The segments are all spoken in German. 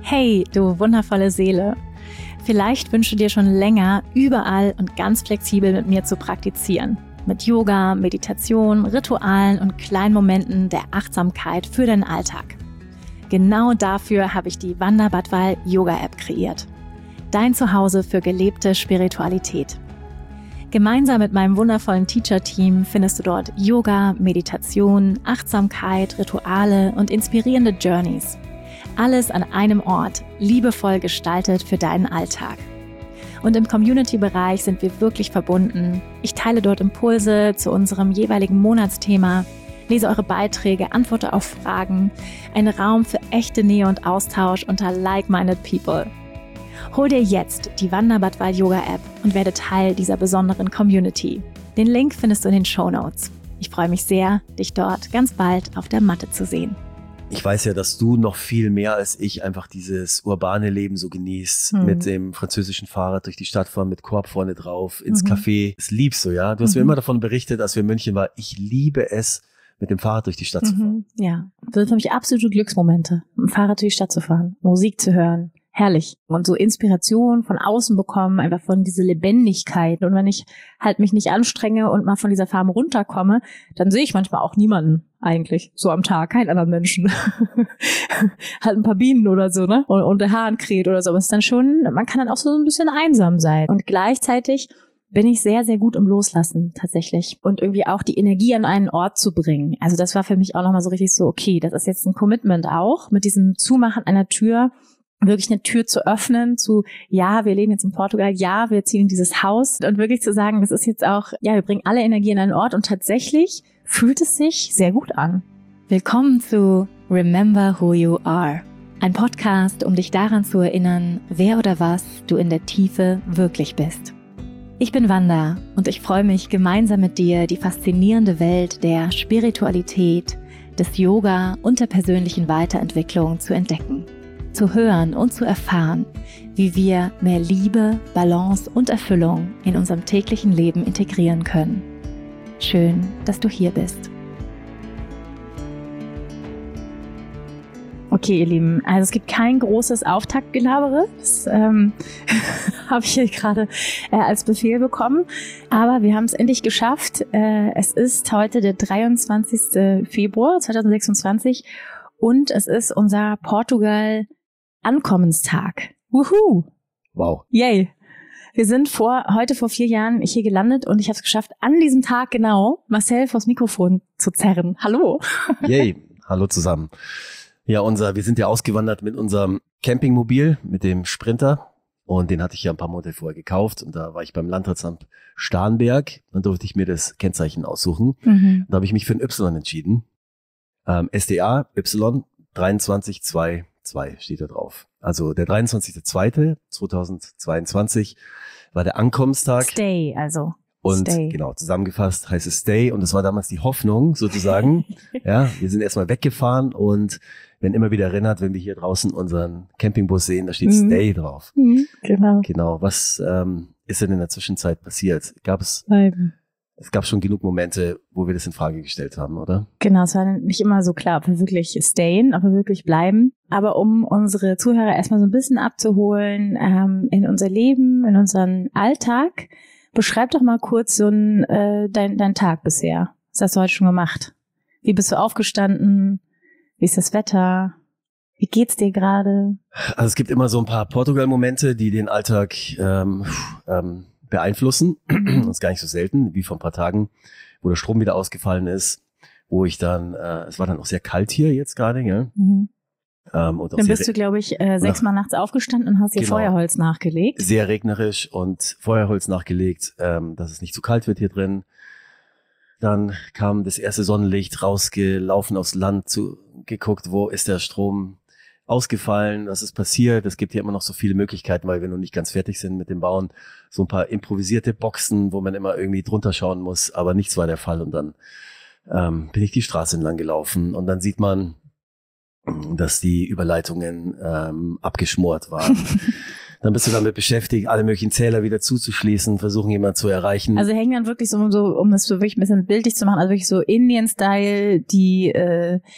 Hey, du wundervolle Seele. Vielleicht wünschst du dir schon länger, überall und ganz flexibel mit mir zu praktizieren. Mit Yoga, Meditation, Ritualen und kleinen Momenten der Achtsamkeit für deinen Alltag. Genau dafür habe ich die Wanda Badwal Yoga App kreiert. Dein Zuhause für gelebte Spiritualität. Gemeinsam mit meinem wundervollen Teacher-Team findest du dort Yoga, Meditation, Achtsamkeit, Rituale und inspirierende Journeys. Alles an einem Ort, liebevoll gestaltet für deinen Alltag. Und im Community-Bereich sind wir wirklich verbunden. Ich teile dort Impulse zu unserem jeweiligen Monatsthema, lese eure Beiträge, antworte auf Fragen. Ein Raum für echte Nähe und Austausch unter like-minded people. Hol dir jetzt die Wanda Badwal Yoga App und werde Teil dieser besonderen Community. Den Link findest du in den Shownotes. Ich freue mich sehr, dich dort ganz bald auf der Matte zu sehen. Ich weiß ja, dass du noch viel mehr als ich einfach dieses urbane Leben so genießt, mit dem französischen Fahrrad durch die Stadt fahren, mit Korb vorne drauf, ins Café. Das liebst du, ja? Du hast mir immer davon berichtet, als wir in München waren. Ich liebe es, mit dem Fahrrad durch die Stadt zu fahren. Ja, das sind für mich absolute Glücksmomente, mit dem Fahrrad durch die Stadt zu fahren, Musik zu hören. Herrlich. Und so Inspiration von außen bekommen, einfach von dieser Lebendigkeit. Und wenn ich halt mich nicht anstrenge und mal von dieser Farm runterkomme, dann sehe ich manchmal auch niemanden eigentlich so am Tag, keinen anderen Menschen. Halt ein paar Bienen oder so, ne? Und der Hahn kräht oder so. Aber es ist dann schon, man kann dann auch so ein bisschen einsam sein. Und gleichzeitig bin ich sehr, sehr gut im Loslassen tatsächlich. Und irgendwie auch die Energie an einen Ort zu bringen. Also das war für mich auch nochmal so richtig so, okay, das ist jetzt ein Commitment auch, mit diesem Zumachen einer Tür, wirklich eine Tür zu öffnen, zu, ja, wir leben jetzt in Portugal, ja, wir ziehen in dieses Haus und wirklich zu sagen, das ist jetzt auch, ja, wir bringen alle Energie in einen Ort und tatsächlich fühlt es sich sehr gut an. Willkommen zu Remember Who You Are, ein Podcast, um dich daran zu erinnern, wer oder was du in der Tiefe wirklich bist. Ich bin Wanda und ich freue mich, gemeinsam mit dir die faszinierende Welt der Spiritualität, des Yoga und der persönlichen Weiterentwicklung zu entdecken. Zu hören und zu erfahren, wie wir mehr Liebe, Balance und Erfüllung in unserem täglichen Leben integrieren können. Schön, dass du hier bist. Okay, ihr Lieben, also es gibt kein großes Auftaktgelabere, das habe ich hier gerade als Befehl bekommen, aber wir haben es endlich geschafft. Es ist heute der 23. Februar 2026 und es ist unser Portugal Ankommenstag. Wuhu! Wow. Yay! Wir sind heute vor 4 Jahren hier gelandet und ich habe es geschafft, an diesem Tag genau Marcel vors Mikrofon zu zerren. Hallo! Yay! Hallo zusammen. Ja, wir sind ja ausgewandert mit unserem Campingmobil, mit dem Sprinter. Und den hatte ich ja ein paar Monate vorher gekauft. Und da war ich beim Landratsamt Starnberg. Dann durfte ich mir das Kennzeichen aussuchen. Da habe ich mich für ein Y entschieden. SDA Y 23222 steht da drauf. Also der 23.02.2022 war der Ankommenstag. Stay, also. Und Stay. Genau, zusammengefasst heißt es Stay. Und das war damals die Hoffnung sozusagen. Ja, wir sind erstmal weggefahren und werden immer wieder erinnert, wenn wir hier draußen unseren Campingbus sehen, da steht Stay drauf. Genau. Genau. Was ist denn in der Zwischenzeit passiert? Es gab schon genug Momente, wo wir das in Frage gestellt haben, oder? Genau, es war nicht immer so klar, ob wir wirklich stayen, ob wir wirklich bleiben. Aber um unsere Zuhörer erstmal so ein bisschen abzuholen in unser Leben, in unseren Alltag, beschreib doch mal kurz so dein Tag bisher. Was hast du heute schon gemacht? Wie bist du aufgestanden? Wie ist das Wetter? Wie geht's dir gerade? Also es gibt immer so ein paar Portugal-Momente, die den Alltag beeinflussen. Das ist gar nicht so selten, wie vor ein paar Tagen, wo der Strom wieder ausgefallen ist, wo ich dann, es war dann auch sehr kalt hier jetzt gerade, ja. Und auch dann bist du, glaube ich, 6 Mal nachts aufgestanden und hast dir Feuerholz nachgelegt. Sehr regnerisch und Feuerholz nachgelegt, dass es nicht zu kalt wird hier drin. Dann kam das erste Sonnenlicht rausgelaufen aufs Land, geguckt, wo ist der Strom ausgefallen, was ist passiert. Es gibt hier immer noch so viele Möglichkeiten, weil wir noch nicht ganz fertig sind mit dem Bauen. So ein paar improvisierte Boxen, wo man immer irgendwie drunter schauen muss, aber nichts war der Fall. Und dann bin ich die Straße entlang gelaufen und dann sieht man, dass die Überleitungen abgeschmort waren. Dann bist du damit beschäftigt, alle möglichen Zähler wieder zuzuschließen, versuchen jemanden zu erreichen. Also hängen dann wirklich so, um das so wirklich ein bisschen bildlich zu machen, also wirklich so Indian-Style, die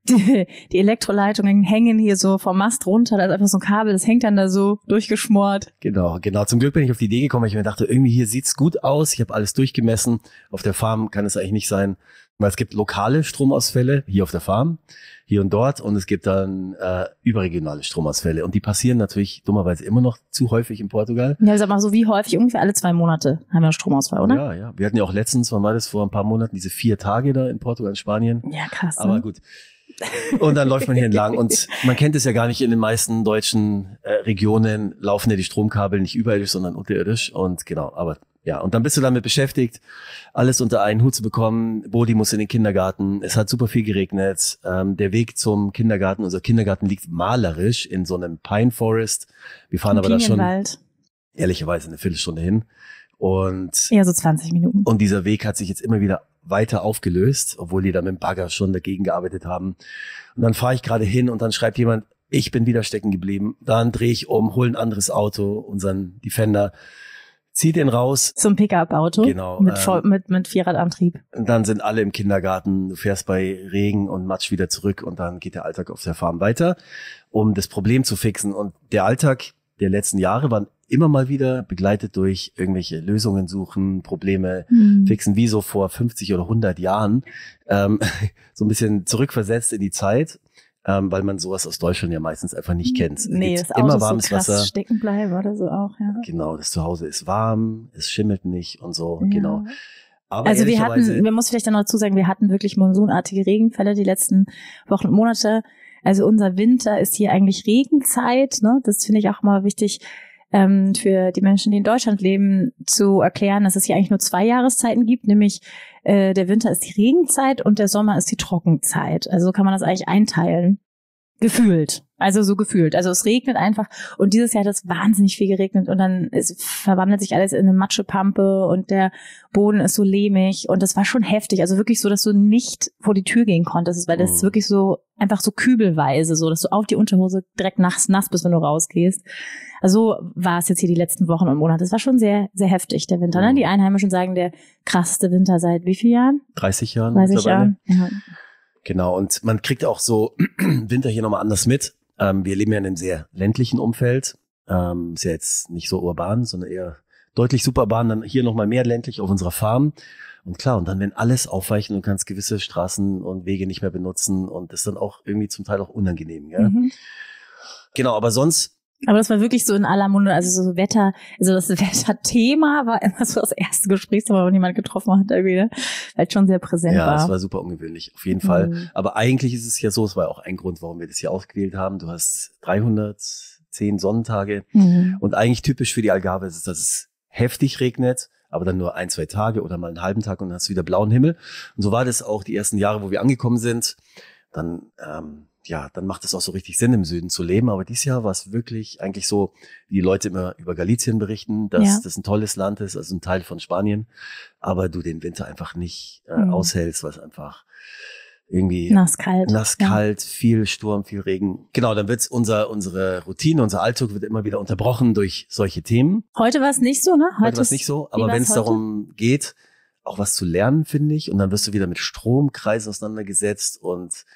die Elektroleitungen hängen hier so vom Mast runter, da ist einfach so ein Kabel, das hängt dann da so durchgeschmort. Genau. Zum Glück bin ich auf die Idee gekommen, weil ich mir dachte, irgendwie hier sieht's gut aus. Ich habe alles durchgemessen. Auf der Farm kann es eigentlich nicht sein, weil es gibt lokale Stromausfälle hier auf der Farm, hier und dort, und es gibt dann überregionale Stromausfälle, und die passieren natürlich dummerweise immer noch zu häufig in Portugal. Ja, sag mal, so wie häufig, ungefähr alle 2 Monate haben wir einen Stromausfall, oder? Ja. Wir hatten ja auch letztens, wann war das, vor ein paar Monaten, diese 4 Tage da in Portugal, in Spanien. Ja, krass. Aber gut. Und dann läuft man hier entlang, und man kennt es ja gar nicht, in den meisten deutschen Regionen laufen ja die Stromkabel nicht überirdisch, sondern unterirdisch, und genau, aber ja, und dann bist du damit beschäftigt, alles unter einen Hut zu bekommen. Bodi muss in den Kindergarten. Es hat super viel geregnet. Der Weg zum Kindergarten, unser Kindergarten liegt malerisch in so einem Pine Forest. Wir fahren aber da schon ehrlicherweise eine Viertelstunde hin. Und ja, so 20 Minuten. Und dieser Weg hat sich jetzt immer wieder weiter aufgelöst, obwohl die da mit dem Bagger schon dagegen gearbeitet haben. Und dann fahre ich gerade hin, und dann schreibt jemand, ich bin wieder stecken geblieben. Dann drehe ich um, hole ein anderes Auto, unseren Defender, zieh den raus. Zum Pickup-Auto. Genau. Mit Vierradantrieb. Und dann sind alle im Kindergarten. Du fährst bei Regen und Matsch wieder zurück, und dann geht der Alltag auf der Farm weiter, um das Problem zu fixen. Und der Alltag der letzten Jahre waren immer mal wieder begleitet durch irgendwelche Lösungen suchen, Probleme fixen, wie so vor 50 oder 100 Jahren. So ein bisschen zurückversetzt in die Zeit. Weil man sowas aus Deutschland ja meistens einfach nicht kennt. Nee, das Auto immer warmes so krass Wasser. Stecken bleiben oder so auch, ja. Genau, das Zuhause ist warm, es schimmelt nicht und so, ja. Genau. Aber also wir muss vielleicht dann noch dazu sagen, wir hatten wirklich monsunartige Regenfälle die letzten Wochen und Monate. Also unser Winter ist hier eigentlich Regenzeit, ne? Das finde ich auch mal wichtig, für die Menschen, die in Deutschland leben, zu erklären, dass es hier eigentlich nur 2 Jahreszeiten gibt, nämlich der Winter ist die Regenzeit und der Sommer ist die Trockenzeit. Also so kann man das eigentlich einteilen. Gefühlt. Also so gefühlt. Also es regnet einfach, und dieses Jahr hat es wahnsinnig viel geregnet, und dann verwandelt sich alles in eine Matschepampe und der Boden ist so lehmig, und das war schon heftig. Also wirklich so, dass du nicht vor die Tür gehen konntest, weil das ist wirklich so einfach so kübelweise, so dass du auf die Unterhose direkt nass bist, wenn du rausgehst. Also so war es jetzt hier die letzten Wochen und Monate. Es war schon sehr, sehr heftig, der Winter. Ne? Die Einheimischen sagen, der krasseste Winter seit wie vielen Jahren? 30 Jahren. 30 Jahren, ja. Genau, und man kriegt auch so Winter hier nochmal anders mit. Wir leben ja in einem sehr ländlichen Umfeld. Ist ja jetzt nicht so urban, sondern eher deutlich suburban. Dann hier nochmal mehr ländlich auf unserer Farm. Und klar, und dann, wenn alles aufweichen, du kannst gewisse Straßen und Wege nicht mehr benutzen, und das ist dann auch irgendwie zum Teil auch unangenehm. Gell? Genau, aber sonst... Aber das war wirklich so in aller Munde, also so Wetter, also das Wetterthema war immer so das erste Gesprächsthema, wenn jemand getroffen hat, irgendwie, ne? Weil es schon sehr präsent war. Ja, es war super ungewöhnlich, auf jeden Fall. Aber eigentlich ist es ja so, es war auch ein Grund, warum wir das hier ausgewählt haben. Du hast 310 Sonnentage, und eigentlich typisch für die Algarve ist es, dass es heftig regnet, aber dann nur 1-2 Tage oder mal einen halben Tag, und dann hast du wieder blauen Himmel. Und so war das auch die ersten Jahre, wo wir angekommen sind. Dann dann macht es auch so richtig Sinn, im Süden zu leben. Aber dieses Jahr war es wirklich eigentlich so, wie die Leute immer über Galicien berichten, dass das ein tolles Land ist, also ein Teil von Spanien. Aber du den Winter einfach nicht aushältst, weil es einfach irgendwie nasskalt, viel Sturm, viel Regen. Genau, dann wird's unsere Routine, unser Alltag wird immer wieder unterbrochen durch solche Themen. Heute war es nicht so, ne? Heute war es nicht so, aber wenn es darum geht, auch was zu lernen, finde ich, und dann wirst du wieder mit Stromkreisen auseinandergesetzt und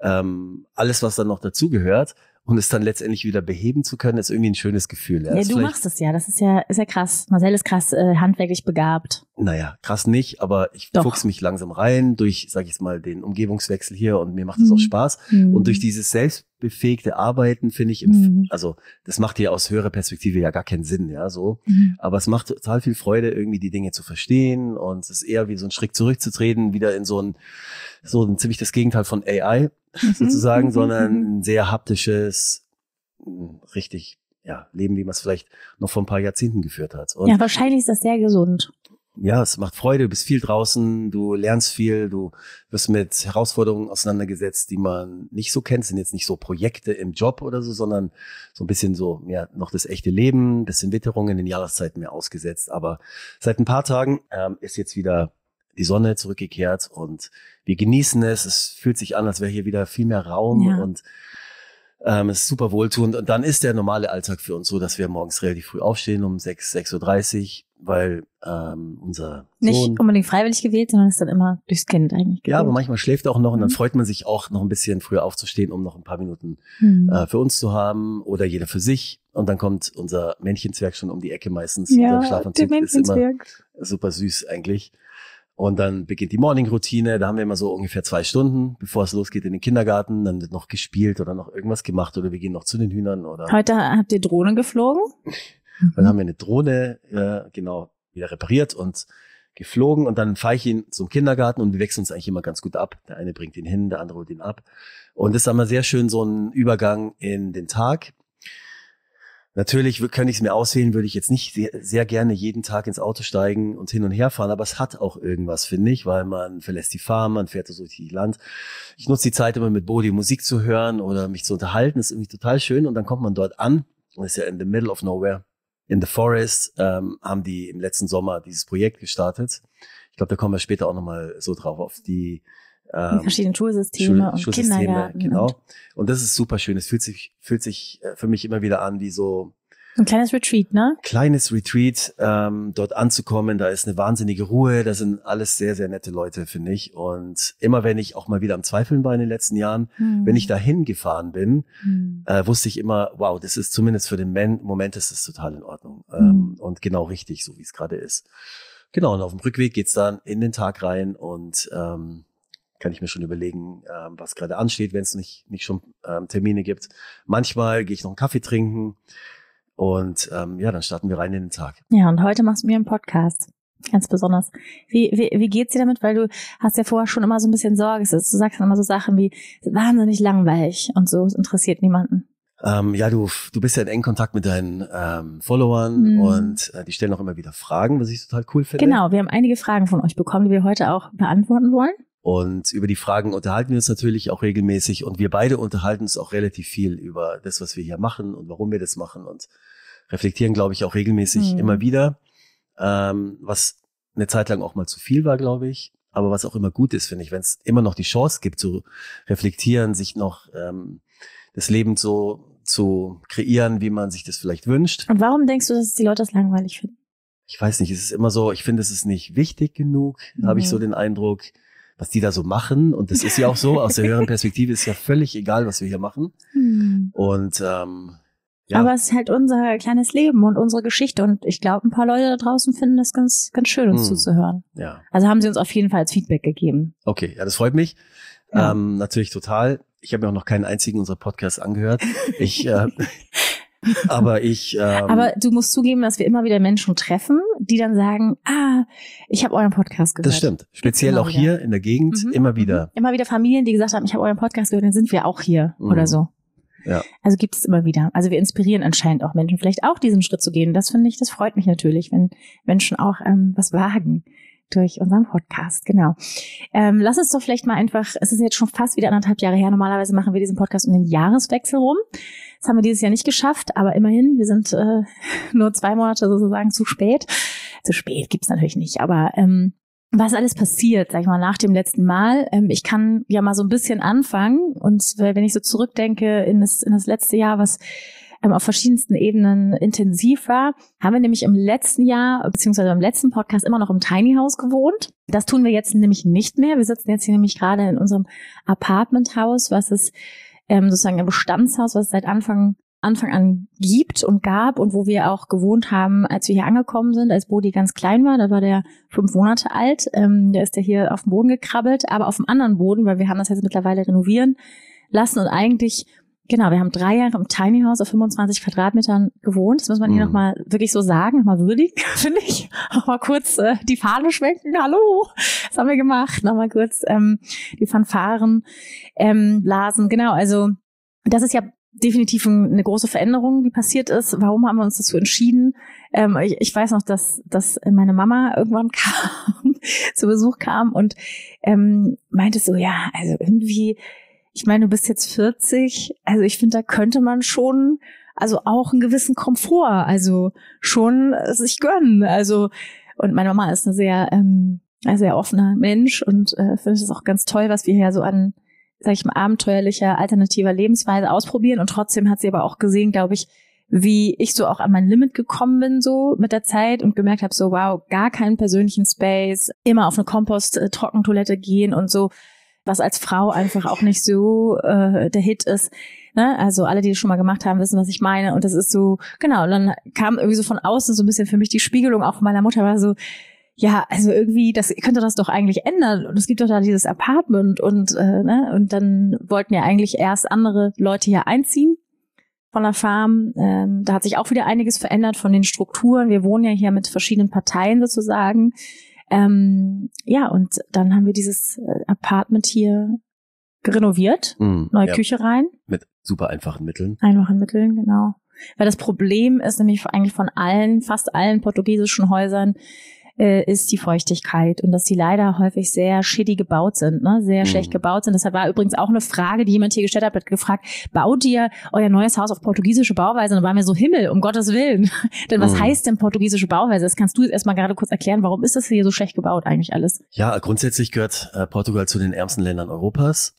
alles, was dann noch dazugehört, und es dann letztendlich wieder beheben zu können, ist irgendwie ein schönes Gefühl. Ja, du machst es ja, das ist ja krass. Marcel ist krass handwerklich begabt. Naja, krass nicht, aber ich fuchse mich langsam rein durch, sag ich jetzt mal, den Umgebungswechsel hier, und mir macht es auch Spaß. Und durch dieses selbstbefähigte Arbeiten finde ich, also das macht hier aus höherer Perspektive ja gar keinen Sinn, ja, so. Aber es macht total viel Freude, irgendwie die Dinge zu verstehen, und es ist eher wie so ein Schritt zurückzutreten, wieder in so ein ziemlich das Gegenteil von AI sozusagen, sondern ein sehr haptisches, richtig, Leben, wie man es vielleicht noch vor ein paar Jahrzehnten geführt hat. Und ja, wahrscheinlich ist das sehr gesund. Ja, es macht Freude, du bist viel draußen, du lernst viel, du wirst mit Herausforderungen auseinandergesetzt, die man nicht so kennt. Es sind jetzt nicht so Projekte im Job oder so, sondern so ein bisschen so, noch das echte Leben, bisschen Witterungen in den Jahreszeiten mehr ausgesetzt. Aber seit ein paar Tagen ist jetzt wieder die Sonne zurückgekehrt, und wir genießen es. Es fühlt sich an, als wäre hier wieder viel mehr Raum, und es ist super wohltuend. Und dann ist der normale Alltag für uns so, dass wir morgens relativ früh aufstehen, um 6:30 Uhr, weil unser Sohn... Nicht unbedingt freiwillig gewählt, sondern ist dann immer durchs Kind eigentlich gewählt. Ja, aber manchmal schläft er auch noch und dann freut man sich auch noch ein bisschen früher aufzustehen, um noch ein paar Minuten für uns zu haben oder jeder für sich. Und dann kommt unser Männchenzwerg schon um die Ecke meistens. Ja, unser Schlafanzug der ist immer Männchenzwerg. super süß eigentlich. Und dann beginnt die Morning-Routine. Da haben wir immer so ungefähr 2 Stunden, bevor es losgeht in den Kindergarten. Dann wird noch gespielt oder noch irgendwas gemacht oder wir gehen noch zu den Hühnern. Oder Heute habt ihr Drohne geflogen? Dann haben wir eine Drohne wieder repariert und geflogen. Und dann fahre ich ihn zum Kindergarten und wir wechseln uns eigentlich immer ganz gut ab. Der eine bringt ihn hin, der andere holt ihn ab. Und das ist immer sehr schön so ein Übergang in den Tag. Natürlich könnte ich es mir auswählen, würde ich jetzt nicht sehr gerne jeden Tag ins Auto steigen und hin und her fahren, aber es hat auch irgendwas, finde ich, weil man verlässt die Farm, man fährt so durch die Land. Ich nutze die Zeit immer mit Bodhi Musik zu hören oder mich zu unterhalten, das ist irgendwie total schön und dann kommt man dort an und ist ja in the middle of nowhere, in the forest, haben die im letzten Sommer dieses Projekt gestartet. Ich glaube, da kommen wir später auch nochmal so drauf auf die verschiedenen Schulsysteme und Kindergarten. Genau. Und das ist super schön. Es fühlt sich für mich immer wieder an wie so ein kleines Retreat, ne? Kleines Retreat, dort anzukommen. Da ist eine wahnsinnige Ruhe. Da sind alles sehr, sehr nette Leute, finde ich. Und immer wenn ich auch mal wieder am Zweifeln war in den letzten Jahren, wenn ich dahin gefahren bin, wusste ich immer, wow, das ist zumindest für den Moment ist das total in Ordnung. Und genau richtig, so wie es gerade ist. Genau. Und auf dem Rückweg geht's dann in den Tag rein und kann ich mir schon überlegen, was gerade ansteht, wenn es nicht schon Termine gibt. Manchmal gehe ich noch einen Kaffee trinken und dann starten wir rein in den Tag. Ja, und heute machst du mir einen Podcast. Ganz besonders. Wie geht's dir damit? Weil du hast ja vorher schon immer so ein bisschen Sorge. Du sagst dann immer so Sachen wie, wahnsinnig langweilig und so, es interessiert niemanden. Du bist ja in engem Kontakt mit deinen Followern und die stellen auch immer wieder Fragen, was ich total cool finde. Genau, wir haben einige Fragen von euch bekommen, die wir heute auch beantworten wollen. Und über die Fragen unterhalten wir uns natürlich auch regelmäßig und wir beide unterhalten uns auch relativ viel über das, was wir hier machen und warum wir das machen und reflektieren, glaube ich, auch regelmäßig immer wieder, was eine Zeit lang auch mal zu viel war, glaube ich, aber was auch immer gut ist, finde ich, wenn es immer noch die Chance gibt zu reflektieren, sich noch das Leben so zu kreieren, wie man sich das vielleicht wünscht. Und warum denkst du, dass die Leute das langweilig finden? Ich weiß nicht, es ist immer so, ich finde, es ist nicht wichtig genug, habe ich so den Eindruck, was die da so machen. Und das ist ja auch so, aus der höheren Perspektive ist ja völlig egal, was wir hier machen. Und aber es ist halt unser kleines Leben und unsere Geschichte. Und ich glaube, ein paar Leute da draußen finden das ganz, ganz schön, uns zuzuhören. Ja. Also haben sie uns auf jeden Fall als Feedback gegeben. Okay, ja, das freut mich. Ja. Natürlich total. Ich habe mir auch noch keinen einzigen unserer Podcasts angehört. Aber du musst zugeben, dass wir immer wieder Menschen treffen, die dann sagen, ich habe euren Podcast gehört. Das stimmt. Speziell auch hier in der Gegend immer wieder. Immer wieder Familien, die gesagt haben, ich habe euren Podcast gehört, dann sind wir auch hier oder so. Ja. Also gibt es immer wieder. Also wir inspirieren anscheinend auch Menschen, vielleicht auch diesen Schritt zu gehen. Das finde ich, das freut mich natürlich, wenn Menschen auch was wagen durch unseren Podcast, genau. Lass uns doch vielleicht mal einfach, es ist jetzt schon fast wieder 1,5 Jahre her, normalerweise machen wir diesen Podcast um den Jahreswechsel rum. Das haben wir dieses Jahr nicht geschafft, aber immerhin, wir sind nur 2 Monate sozusagen zu spät. Zu spät gibt's natürlich nicht, aber was alles passiert, sag ich mal, nach dem letzten Mal. Ich kann ja mal so ein bisschen anfangen und wenn ich so zurückdenke in das letzte Jahr, was auf verschiedensten Ebenen intensiv war, haben wir nämlich im letzten Jahr, beziehungsweise im letzten Podcast immer noch im Tiny House gewohnt. Das tun wir jetzt nämlich nicht mehr. Wir sitzen jetzt hier nämlich gerade in unserem Apartmenthaus, was ist sozusagen ein Bestandshaus, was es seit Anfang an gibt und gab und wo wir auch gewohnt haben, als wir hier angekommen sind, als Bodhi ganz klein war. Da war der 5 Monate alt. Da ist der hier auf den Boden gekrabbelt, aber auf dem anderen Boden, weil wir haben das jetzt mittlerweile renovieren lassen und eigentlich, genau, wir haben 3 Jahre im Tiny House auf 25 Quadratmetern gewohnt. Das muss man hier nochmal wirklich so sagen, nochmal würdigen, finde ich. Nochmal kurz die Fahne schwenken. Hallo, das haben wir gemacht. Nochmal kurz die Fanfaren blasen. Genau, also das ist ja definitiv eine große Veränderung, die passiert ist. Warum haben wir uns dazu entschieden? Ich weiß noch, dass meine Mama irgendwann zu Besuch kam und meinte so, ja, also irgendwie, ich meine, du bist jetzt 40, also ich finde, da könnte man schon, also auch einen gewissen Komfort, also schon sich gönnen. Also, und meine Mama ist ein sehr offener Mensch und finde es auch ganz toll, was wir hier so an, sag ich mal, abenteuerlicher, alternativer Lebensweise ausprobieren. Und trotzdem hat sie aber auch gesehen, glaube ich, wie ich so auch an mein Limit gekommen bin so mit der Zeit und gemerkt habe, so wow, gar keinen persönlichen Space, immer auf eine Kompost-Trockentoilette gehen und so, was als Frau einfach auch nicht so der Hit ist. Ne? Also alle, die das schon mal gemacht haben, wissen, was ich meine. Und das ist so, genau, und dann kam irgendwie so von außen so ein bisschen für mich die Spiegelung auch von meiner Mutter, war so, ja, also irgendwie, das könnte das doch eigentlich ändern. Und es gibt doch da dieses Apartment und dann wollten ja eigentlich erst andere Leute hier einziehen von der Farm. Da hat sich auch wieder einiges verändert von den Strukturen. Wir wohnen ja hier mit verschiedenen Parteien sozusagen. Ja, und dann haben wir dieses Apartment hier renoviert, neue Küche rein. Mit super einfachen Mitteln. Einfachen Mitteln, genau. Weil das Problem ist nämlich eigentlich von fast allen portugiesischen Häusern, ist die Feuchtigkeit und dass die leider häufig sehr shitty gebaut sind, ne? Sehr schlecht gebaut sind. Deshalb war übrigens auch eine Frage, die jemand hier gestellt hat gefragt, baut ihr euer neues Haus auf portugiesische Bauweise? Und dann waren wir so, Himmel, um Gottes Willen. Denn was heißt denn portugiesische Bauweise? Das kannst du jetzt erstmal gerade kurz erklären. Warum ist das hier so schlecht gebaut eigentlich alles? Ja, grundsätzlich gehört Portugal zu den ärmsten Ländern Europas.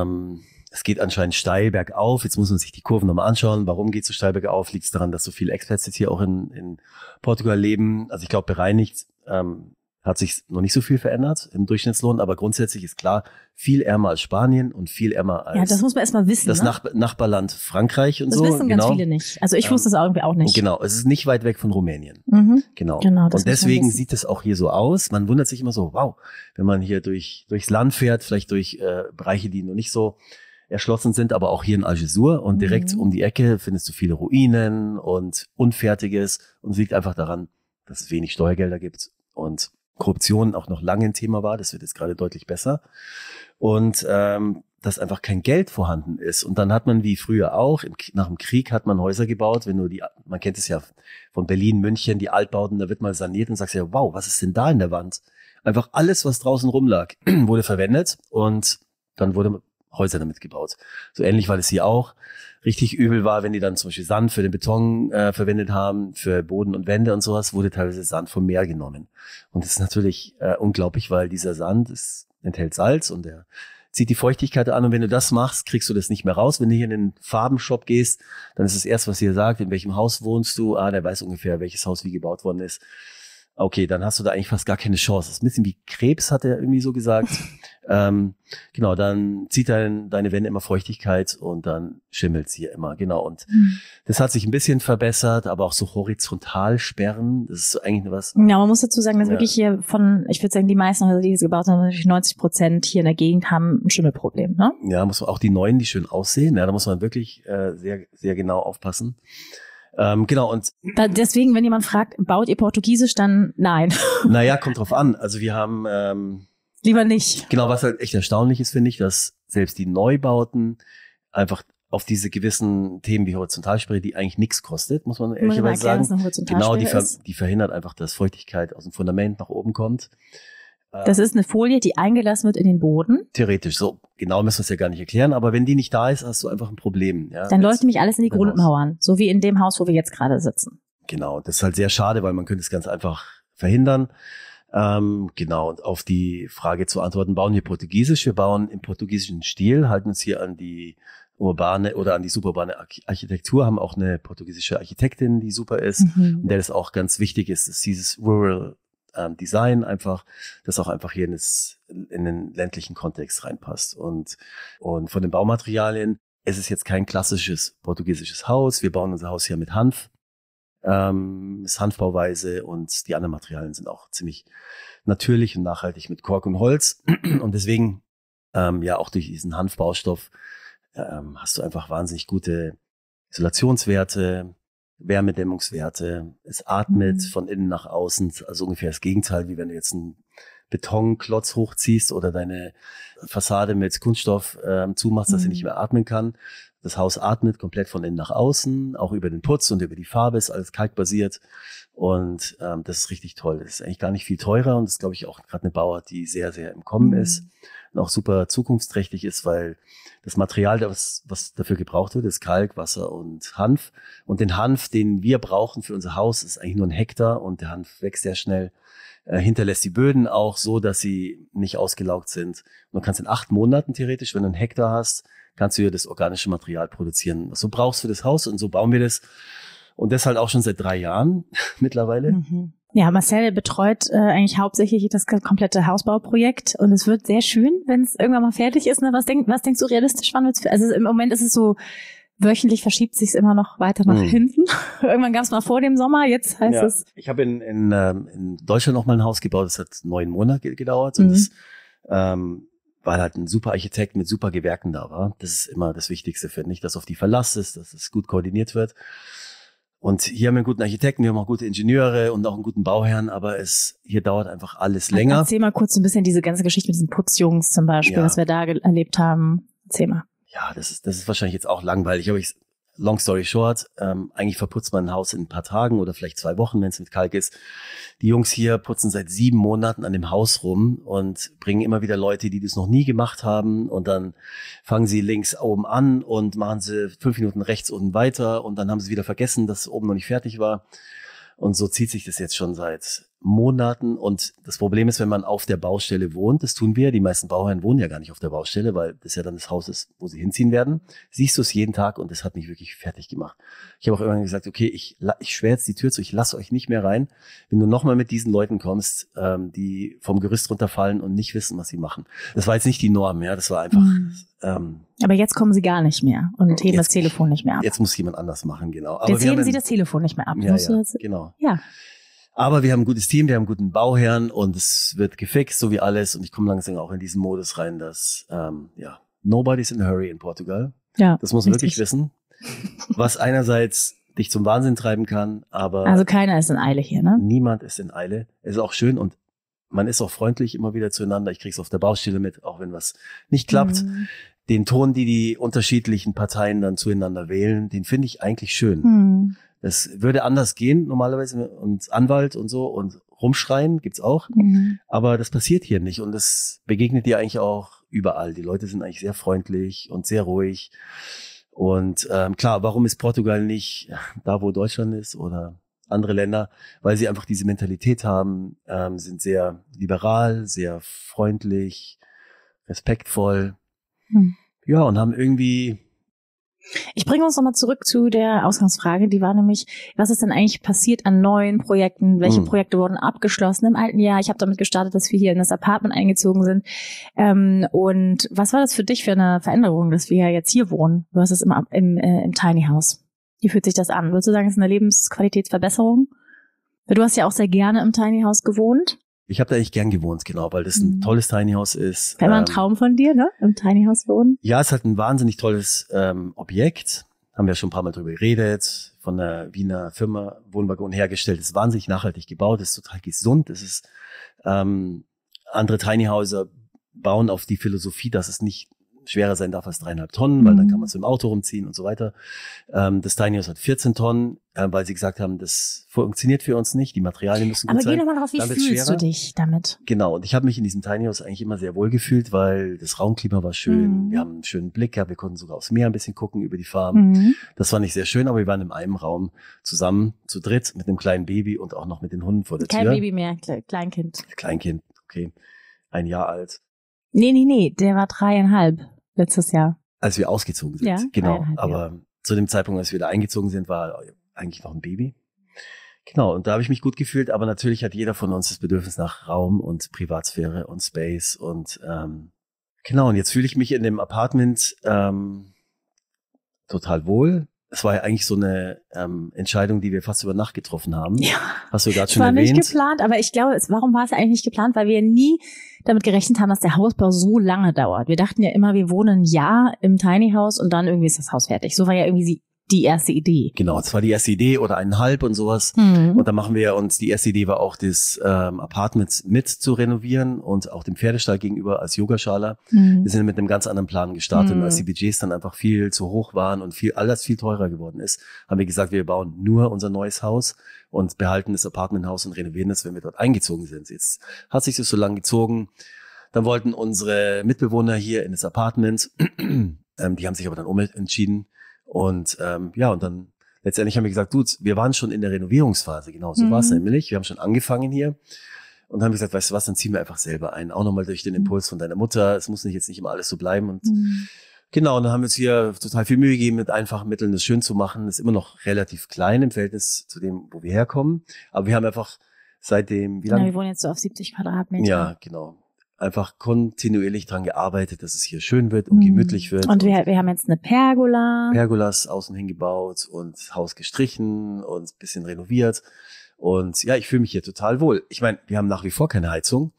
Es geht anscheinend steil bergauf. Jetzt muss man sich die Kurven nochmal anschauen. Warum geht es so steil bergauf? Liegt es daran, dass so viele Expats jetzt hier auch in Portugal leben? Also ich glaube, bereinigt hat sich noch nicht so viel verändert im Durchschnittslohn, aber grundsätzlich ist klar, viel ärmer als Spanien und viel ärmer als das muss man erstmal wissen, das Nachbarland Frankreich und das so. Das wissen ganz viele nicht. Also ich wusste es irgendwie auch nicht. Genau, es ist nicht weit weg von Rumänien. Genau und deswegen sieht es auch hier so aus. Man wundert sich immer so, wow, wenn man hier durchs Land fährt, vielleicht durch Bereiche, die noch nicht so erschlossen sind, aber auch hier in Algesur und direkt um die Ecke findest du viele Ruinen und Unfertiges und es liegt einfach daran, dass es wenig Steuergelder gibt und Korruption auch noch lange ein Thema war. Das wird jetzt gerade deutlich besser. Und dass einfach kein Geld vorhanden ist. Und dann hat man wie früher auch, nach dem Krieg hat man Häuser gebaut, man kennt es ja von Berlin, München, die Altbauten, da wird mal saniert und sagst ja, wow, was ist denn da in der Wand? Einfach alles, was draußen rumlag, wurde verwendet und dann wurde Häuser damit gebaut. So ähnlich war das hier auch. Richtig übel war, wenn die dann zum Beispiel Sand für den Beton verwendet haben, für Boden und Wände und sowas, wurde teilweise Sand vom Meer genommen. Und das ist natürlich unglaublich, weil dieser Sand enthält Salz und der zieht die Feuchtigkeit an. Und wenn du das machst, kriegst du das nicht mehr raus. Wenn du hier in den Farbenshop gehst, dann ist das erste, was ihr sagt, in welchem Haus wohnst du? Der weiß ungefähr, welches Haus wie gebaut worden ist. Okay, dann hast du da eigentlich fast gar keine Chance. Das ist ein bisschen wie Krebs, hat er irgendwie so gesagt. Genau, dann zieht deine Wände immer Feuchtigkeit und dann schimmelt's hier immer. Genau, und das hat sich ein bisschen verbessert, aber auch so Horizontalsperren, das ist so eigentlich was. Ja, man muss dazu sagen, dass wirklich hier ich würde sagen, die meisten Häuser, die hier gebaut haben, natürlich 90% hier in der Gegend haben ein Schimmelproblem, ne? Ja, muss man auch die neuen, die schön aussehen, ja, da muss man wirklich sehr, sehr genau aufpassen. Genau, und deswegen, wenn jemand fragt, baut ihr Portugiesisch, dann nein. Naja, kommt drauf an. Also wir haben lieber nicht. Genau, was halt echt erstaunlich ist, finde ich, dass selbst die Neubauten einfach auf diese gewissen Themen wie Horizontalsperre, die eigentlich nichts kostet, muss man ehrlicherweise sagen. Genau, die verhindert einfach, dass Feuchtigkeit aus dem Fundament nach oben kommt. Das ist eine Folie, die eingelassen wird in den Boden. Theoretisch, so genau müssen wir es ja gar nicht erklären, aber wenn die nicht da ist, hast du einfach ein Problem. Ja, dann läuft nämlich alles in die Grundmauern, so wie in dem Haus, wo wir jetzt gerade sitzen. Genau, das ist halt sehr schade, weil man könnte es ganz einfach verhindern. Genau, und auf die Frage zu antworten, bauen wir Portugiesisch? Wir bauen im portugiesischen Stil, halten uns hier an die urbane oder an die suburbane Architektur, haben auch eine portugiesische Architektin, die super ist und der das auch ganz wichtig ist, dass dieses Rural Design einfach, das auch einfach hier in den ländlichen Kontext reinpasst. Und von den Baumaterialien, es ist jetzt kein klassisches portugiesisches Haus. Wir bauen unser Haus hier mit Hanf. Ist Hanfbauweise und die anderen Materialien sind auch ziemlich natürlich und nachhaltig mit Kork und Holz. Und deswegen, ja, auch durch diesen Hanfbaustoff hast du einfach wahnsinnig gute Isolationswerte, Wärmedämmungswerte, es atmet von innen nach außen, also ungefähr das Gegenteil, wie wenn du jetzt einen Betonklotz hochziehst oder deine Fassade mit Kunststoff zumachst, dass sie nicht mehr atmen kann. Das Haus atmet komplett von innen nach außen, auch über den Putz und über die Farbe, ist alles kalkbasiert und das ist richtig toll. Das ist eigentlich gar nicht viel teurer und das ist, glaube ich, auch gerade eine Bauart, die sehr, sehr im Kommen ist und auch super zukunftsträchtig ist, weil das Material, was dafür gebraucht wird, ist Kalk, Wasser und Hanf. Und den Hanf, den wir brauchen für unser Haus, ist eigentlich nur ein Hektar und der Hanf wächst sehr schnell, hinterlässt die Böden auch so, dass sie nicht ausgelaugt sind. Und du kannst in 8 Monaten theoretisch, wenn du einen Hektar hast, kannst du hier das organische Material produzieren, was du brauchst für das Haus. Und so bauen wir das. Und das halt auch schon seit 3 Jahren mittlerweile. Mhm. Ja, Marcel betreut eigentlich hauptsächlich das komplette Hausbauprojekt und es wird sehr schön, wenn es irgendwann mal fertig ist. Ne? Was denkst du realistisch, wann wird's? Also im Moment ist es so, wöchentlich verschiebt sich's immer noch weiter nach hinten. Irgendwann gab's mal vor dem Sommer, jetzt heißt es. Ich habe in Deutschland noch mal ein Haus gebaut, das hat 9 Monate gedauert und das weil halt ein super Architekt mit super Gewerken da war. Das ist immer das Wichtigste, finde ich, dass auf die Verlass ist, dass es gut koordiniert wird. Und hier haben wir einen guten Architekten, wir haben auch gute Ingenieure und auch einen guten Bauherrn, aber hier dauert einfach alles länger. Erzähl mal kurz ein bisschen diese ganze Geschichte mit diesen Putzjungs zum Beispiel, was wir da erlebt haben. Erzähl mal. Ja, das ist wahrscheinlich jetzt auch langweilig, aber long story short, eigentlich verputzt man ein Haus in ein paar Tagen oder vielleicht 2 Wochen, wenn es mit Kalk ist. Die Jungs hier putzen seit 7 Monaten an dem Haus rum und bringen immer wieder Leute, die das noch nie gemacht haben und dann fangen sie links oben an und machen sie 5 Minuten rechts unten weiter und dann haben sie wieder vergessen, dass oben noch nicht fertig war. Und so zieht sich das jetzt schon seit Monaten. Und das Problem ist, wenn man auf der Baustelle wohnt, das tun wir, die meisten Bauherren wohnen ja gar nicht auf der Baustelle, weil das ja dann das Haus ist, wo sie hinziehen werden, siehst du es jeden Tag und das hat mich wirklich fertig gemacht. Ich habe auch irgendwann gesagt, okay, ich sperre jetzt die Tür zu, ich lasse euch nicht mehr rein, wenn du nochmal mit diesen Leuten kommst, die vom Gerüst runterfallen und nicht wissen, was sie machen. Das war jetzt nicht die Norm, ja, das war einfach... aber jetzt kommen sie gar nicht mehr und heben das Telefon nicht mehr ab. Jetzt muss jemand anders machen, genau. Aber jetzt heben sie das Telefon nicht mehr ab. Ja, genau. Ja. Aber wir haben ein gutes Team, wir haben einen guten Bauherrn und es wird gefixt, so wie alles. Und ich komme langsam auch in diesen Modus rein, dass, nobody's in a hurry in Portugal. Ja. Das muss man wirklich wissen. Was einerseits dich zum Wahnsinn treiben kann, aber... Also keiner ist in Eile hier, ne? Niemand ist in Eile. Es ist auch schön und man ist auch freundlich immer wieder zueinander. Ich krieg's auf der Baustelle mit, auch wenn was nicht klappt. Den Ton, die unterschiedlichen Parteien dann zueinander wählen, den finde ich eigentlich schön. Das würde anders gehen normalerweise und Anwalt und so und rumschreien gibt's auch. Aber das passiert hier nicht und das begegnet dir eigentlich auch überall. Die Leute sind eigentlich sehr freundlich und sehr ruhig. Und klar, warum ist Portugal nicht da, wo Deutschland ist oder andere Länder? Weil sie einfach diese Mentalität haben, sind sehr liberal, sehr freundlich, respektvoll. Ja, und haben irgendwie... Ich bringe uns nochmal zurück zu der Ausgangsfrage, die war nämlich, was ist denn eigentlich passiert an neuen Projekten? Welche Projekte wurden abgeschlossen im alten Jahr? Ich habe damit gestartet, dass wir hier in das Apartment eingezogen sind. Und was war das für dich für eine Veränderung, dass wir jetzt hier wohnen? Du hast es im Tiny House. Wie fühlt sich das an? Würdest du sagen, es ist eine Lebensqualitätsverbesserung? Du hast ja auch sehr gerne im Tiny House gewohnt. Ich habe da eigentlich gern gewohnt, genau, weil das ein tolles Tiny House ist. Wäre mal ein Traum von dir, ne? Im Tiny House wohnen? Ja, es ist halt ein wahnsinnig tolles Objekt. Haben wir schon ein paar Mal drüber geredet. Von der Wiener Firma Wohnwaggon hergestellt. Ist wahnsinnig nachhaltig gebaut. Ist total gesund. Es ist andere Tiny Houser bauen auf die Philosophie, dass es nicht schwerer sein darf als 3,5 Tonnen, weil dann kann man es im Auto rumziehen und so weiter. Das Tiny House hat 14 Tonnen, weil sie gesagt haben, das funktioniert für uns nicht, die Materialien müssen gut sein. Aber geh nochmal drauf, wie fühlst du dich damit? Genau, und ich habe mich in diesem Tiny House eigentlich immer sehr wohl gefühlt, weil das Raumklima war schön, wir haben einen schönen Blick gehabt, wir konnten sogar aufs Meer ein bisschen gucken, über die Farm. Das fand ich sehr schön, aber wir waren in einem Raum zusammen, zu dritt, mit einem kleinen Baby und auch noch mit den Hunden vor der Tür. Kein Baby mehr, Kleinkind. Kleinkind, okay, 1 Jahr alt. Nee, der war 3,5 letztes Jahr. Als wir ausgezogen sind, ja, genau. Aber zu dem Zeitpunkt, als wir da eingezogen sind, war eigentlich noch ein Baby. Genau, und da habe ich mich gut gefühlt, aber natürlich hat jeder von uns das Bedürfnis nach Raum und Privatsphäre und Space und genau, und jetzt fühle ich mich in dem Apartment total wohl. Es war ja eigentlich so eine Entscheidung, die wir fast über Nacht getroffen haben. Ja. Hast du gerade schon erwähnt. Es war nicht geplant, aber ich glaube, warum war es eigentlich nicht geplant? Weil wir nie damit gerechnet haben, dass der Hausbau so lange dauert. Wir dachten ja immer, wir wohnen ein Jahr im Tiny House und dann irgendwie ist das Haus fertig. So war ja irgendwie die erste Idee. Genau, es war die erste Idee oder 1,5 und sowas. Und dann machen wir uns, die erste Idee war auch, das Apartment mit zu renovieren und auch dem Pferdestall gegenüber als Yogaschala. Wir sind mit einem ganz anderen Plan gestartet. Und als die Budgets dann einfach viel zu hoch waren und alles viel teurer geworden ist, haben wir gesagt, wir bauen nur unser neues Haus und behalten das Apartmenthaus und renovieren es, wenn wir dort eingezogen sind. Jetzt hat sich das so lange gezogen. Dann wollten unsere Mitbewohner hier in das Apartment, die haben sich aber dann umentschieden. Und und dann letztendlich haben wir gesagt, wir waren schon in der Renovierungsphase, genau, so war es nämlich. Wir haben schon angefangen hier und haben gesagt, weißt du was, dann ziehen wir einfach selber ein. Auch nochmal durch den Impuls von deiner Mutter. Es muss jetzt nicht immer alles so bleiben. Und Genau, und dann haben wir uns hier total viel Mühe gegeben, mit einfachen Mitteln das schön zu machen. Das ist immer noch relativ klein im Verhältnis zu dem, wo wir herkommen. Aber wir haben einfach seitdem, wie lange? Ja, wir wohnen jetzt so auf 70 Quadratmeter. Ja, genau. Einfach kontinuierlich dran gearbeitet, dass es hier schön wird und gemütlich wird. Und wir haben jetzt eine Pergola. Pergolas außen hingebaut und Haus gestrichen und ein bisschen renoviert. Und ja, ich fühle mich hier total wohl. Ich meine, wir haben nach wie vor keine Heizung,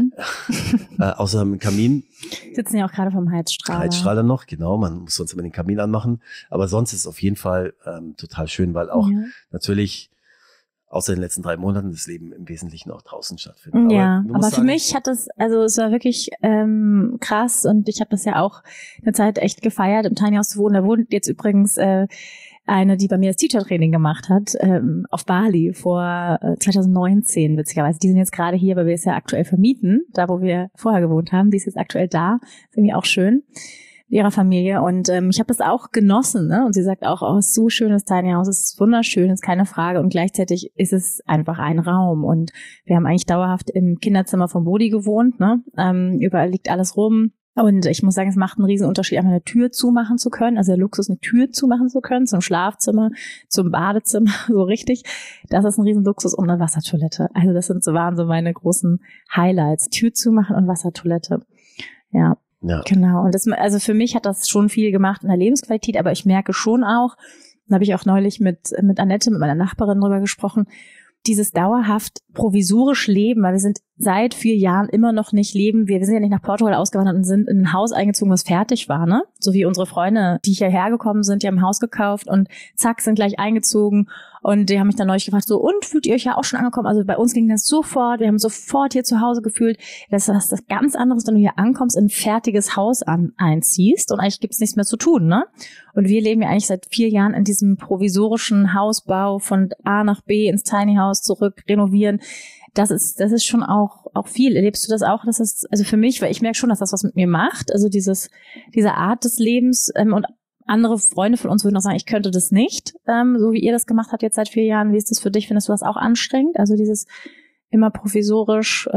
außer einem Kamin. Wir sitzen ja auch gerade vom Heizstrahler. Heizstrahler noch, genau. Man muss sonst immer den Kamin anmachen. Aber sonst ist es auf jeden Fall total schön, weil auch natürlich außer den letzten 3 Monaten das Leben im Wesentlichen auch draußen stattfindet. Aber für mich hat das, also es war wirklich krass und ich habe das ja auch eine Zeit echt gefeiert, im Tiny House zu wohnen. Da wohnt jetzt übrigens eine, die bei mir das Teacher-Training gemacht hat, auf Bali vor 2019, witzigerweise. Die sind jetzt gerade hier, weil wir es ja aktuell vermieten, da wo wir vorher gewohnt haben. Die ist jetzt aktuell da. Ist irgendwie auch schön. Ihrer Familie und ich habe das auch genossen, ne? Und sie sagt auch, oh, ist so schönes Tiny House, es ist wunderschön, ist keine Frage und gleichzeitig ist es einfach ein Raum und wir haben eigentlich dauerhaft im Kinderzimmer von Bodi gewohnt, ne? Überall liegt alles rum und ich muss sagen, es macht einen riesen Unterschied, einfach eine Tür zumachen zu können, also der Luxus, eine Tür zumachen zu können zum Schlafzimmer, zum Badezimmer, so richtig, das ist ein riesen Luxus und eine Wassertoilette, also das waren so meine großen Highlights, Tür zumachen und Wassertoilette, ja. Ja. Genau. Und das, also für mich hat das schon viel gemacht in der Lebensqualität, aber ich merke schon auch, da habe ich auch neulich mit Annette, mit meiner Nachbarin drüber gesprochen, dieses dauerhaft provisorisch Leben, weil wir sind seit 4 Jahren immer noch nicht leben. Wir sind ja nicht nach Portugal ausgewandert und sind in ein Haus eingezogen, was fertig war, ne? So wie unsere Freunde, die hierher gekommen sind, die haben ein Haus gekauft und zack, sind gleich eingezogen. Und die haben mich dann neulich gefragt, so, und fühlt ihr euch ja auch schon angekommen? Also bei uns ging das sofort, wir haben sofort hier zu Hause gefühlt. Das ist das ganz anderes, wenn du hier ankommst, in ein fertiges Haus einziehst und eigentlich gibt's nichts mehr zu tun, ne? Und wir leben ja eigentlich seit 4 Jahren in diesem provisorischen Hausbau von A nach B ins Tiny House zurück, renovieren. Das ist schon auch viel. Erlebst du das auch? Das ist, also für mich, weil ich merke schon, dass das was mit mir macht. Also diese Art des Lebens, und andere Freunde von uns würden auch sagen, ich könnte das nicht, so wie ihr das gemacht habt jetzt seit 4 Jahren. Wie ist das für dich? Findest du das auch anstrengend? Also dieses immer provisorisch,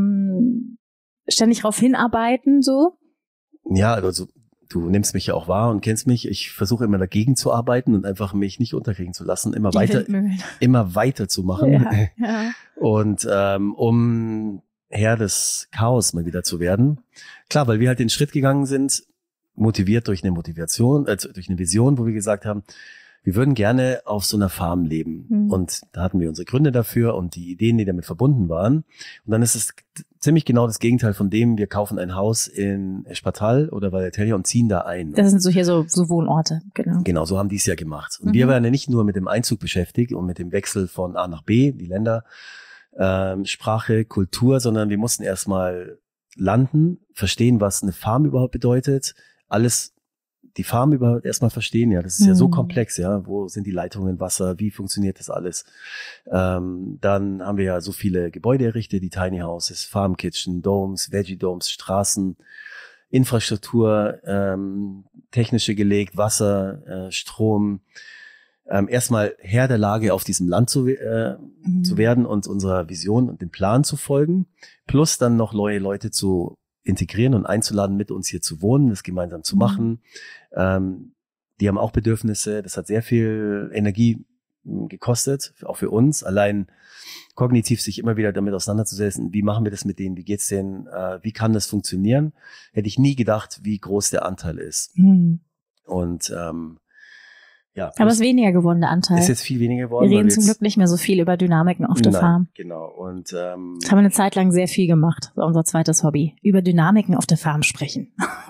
ständig darauf hinarbeiten, so? Ja, also du nimmst mich ja auch wahr und kennst mich. Ich versuche immer dagegen zu arbeiten und einfach mich nicht unterkriegen zu lassen, immer weiter zu machen. Ja. Und um Herr des Chaos mal wieder zu werden. Klar, weil wir halt den Schritt gegangen sind, motiviert durch eine durch eine Vision, wo wir gesagt haben, wir würden gerne auf so einer Farm leben. Und da hatten wir unsere Gründe dafür und die Ideen, die damit verbunden waren. Und dann ist es ziemlich genau das Gegenteil von dem, wir kaufen ein Haus in Espartal oder Valleteria und ziehen da ein. Das sind so hier so Wohnorte, genau. Genau, so haben die es ja gemacht. Und wir waren ja nicht nur mit dem Einzug beschäftigt und mit dem Wechsel von A nach B, die Länder, Sprache, Kultur, sondern wir mussten erstmal landen, verstehen, was eine Farm überhaupt bedeutet, die Farm überhaupt erstmal verstehen, ja, das ist ja so komplex, ja, wo sind die Leitungen, Wasser, wie funktioniert das alles? Dann haben wir ja so viele Gebäude errichtet, die Tiny Houses, Farm Kitchen, Domes, Veggie Domes, Straßen, Infrastruktur, technische gelegt, Wasser, Strom, erstmal Herr der Lage auf diesem Land zu werden und unserer Vision und dem Plan zu folgen, plus dann noch neue Leute zu integrieren und einzuladen, mit uns hier zu wohnen, das gemeinsam zu machen. Die haben auch Bedürfnisse. Das hat sehr viel Energie gekostet, auch für uns. Allein kognitiv sich immer wieder damit auseinanderzusetzen, wie machen wir das mit denen, wie geht's denen, wie kann das funktionieren? Hätte ich nie gedacht, wie groß der Anteil ist. Und ja. Aber es ist weniger geworden, der Anteil. Ist jetzt viel weniger geworden. Wir reden zum Glück nicht mehr so viel über Dynamiken auf der Farm. Genau. Und das haben wir eine Zeit lang sehr viel gemacht. Das war unser zweites Hobby. Über Dynamiken auf der Farm sprechen.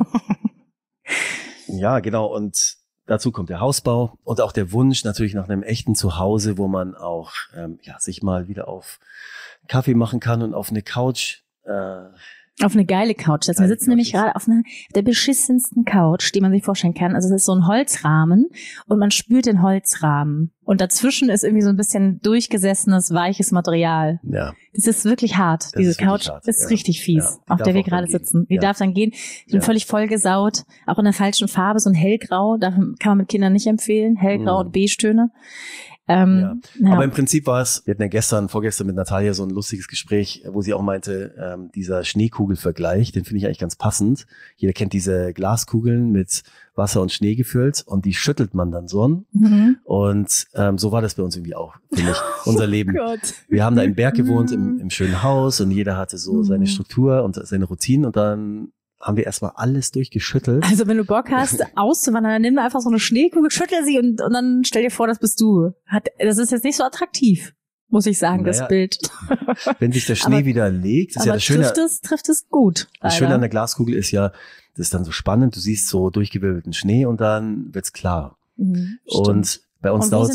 Ja, genau. Und dazu kommt der Hausbau und auch der Wunsch natürlich nach einem echten Zuhause, wo man auch sich mal wieder auf Kaffee machen kann und auf eine Couch. Auf eine geile Couch. Wir sitzen nämlich gerade auf der beschissensten Couch, die man sich vorstellen kann. Also es ist so ein Holzrahmen und man spürt den Holzrahmen. Und dazwischen ist irgendwie so ein bisschen durchgesessenes, weiches Material. Ja. Das ist wirklich hart. Diese Couch ist richtig fies, auf der wir gerade sitzen. Die darf dann gehen. Ich bin völlig vollgesaut. Auch in der falschen Farbe, so ein hellgrau. Da kann man mit Kindern nicht empfehlen. Hellgrau und Beige-Töne. Ja. Aber im Prinzip war es, wir hatten ja vorgestern mit Natalia so ein lustiges Gespräch, wo sie auch meinte, dieser Schneekugelvergleich, den finde ich eigentlich ganz passend. Jeder kennt diese Glaskugeln mit Wasser und Schnee gefüllt und die schüttelt man dann so. Und so war das bei uns irgendwie auch, finde ich, unser Leben. Wir haben da im Berg gewohnt, im schönen Haus und jeder hatte so seine Struktur und seine Routinen und dann haben wir erstmal alles durchgeschüttelt. Also wenn du Bock hast, auszuwandern, dann nimm einfach so eine Schneekugel, schüttel sie und dann stell dir vor, das bist du. Das ist jetzt nicht so attraktiv, muss ich sagen, das Bild. Wenn sich der Schnee wieder legt, ist ja das Schöne. Trifft es gut. Das Schöne an der Glaskugel ist ja, das ist dann so spannend, du siehst so durchgewirbelten Schnee und dann wird's klar. Und bei uns dauert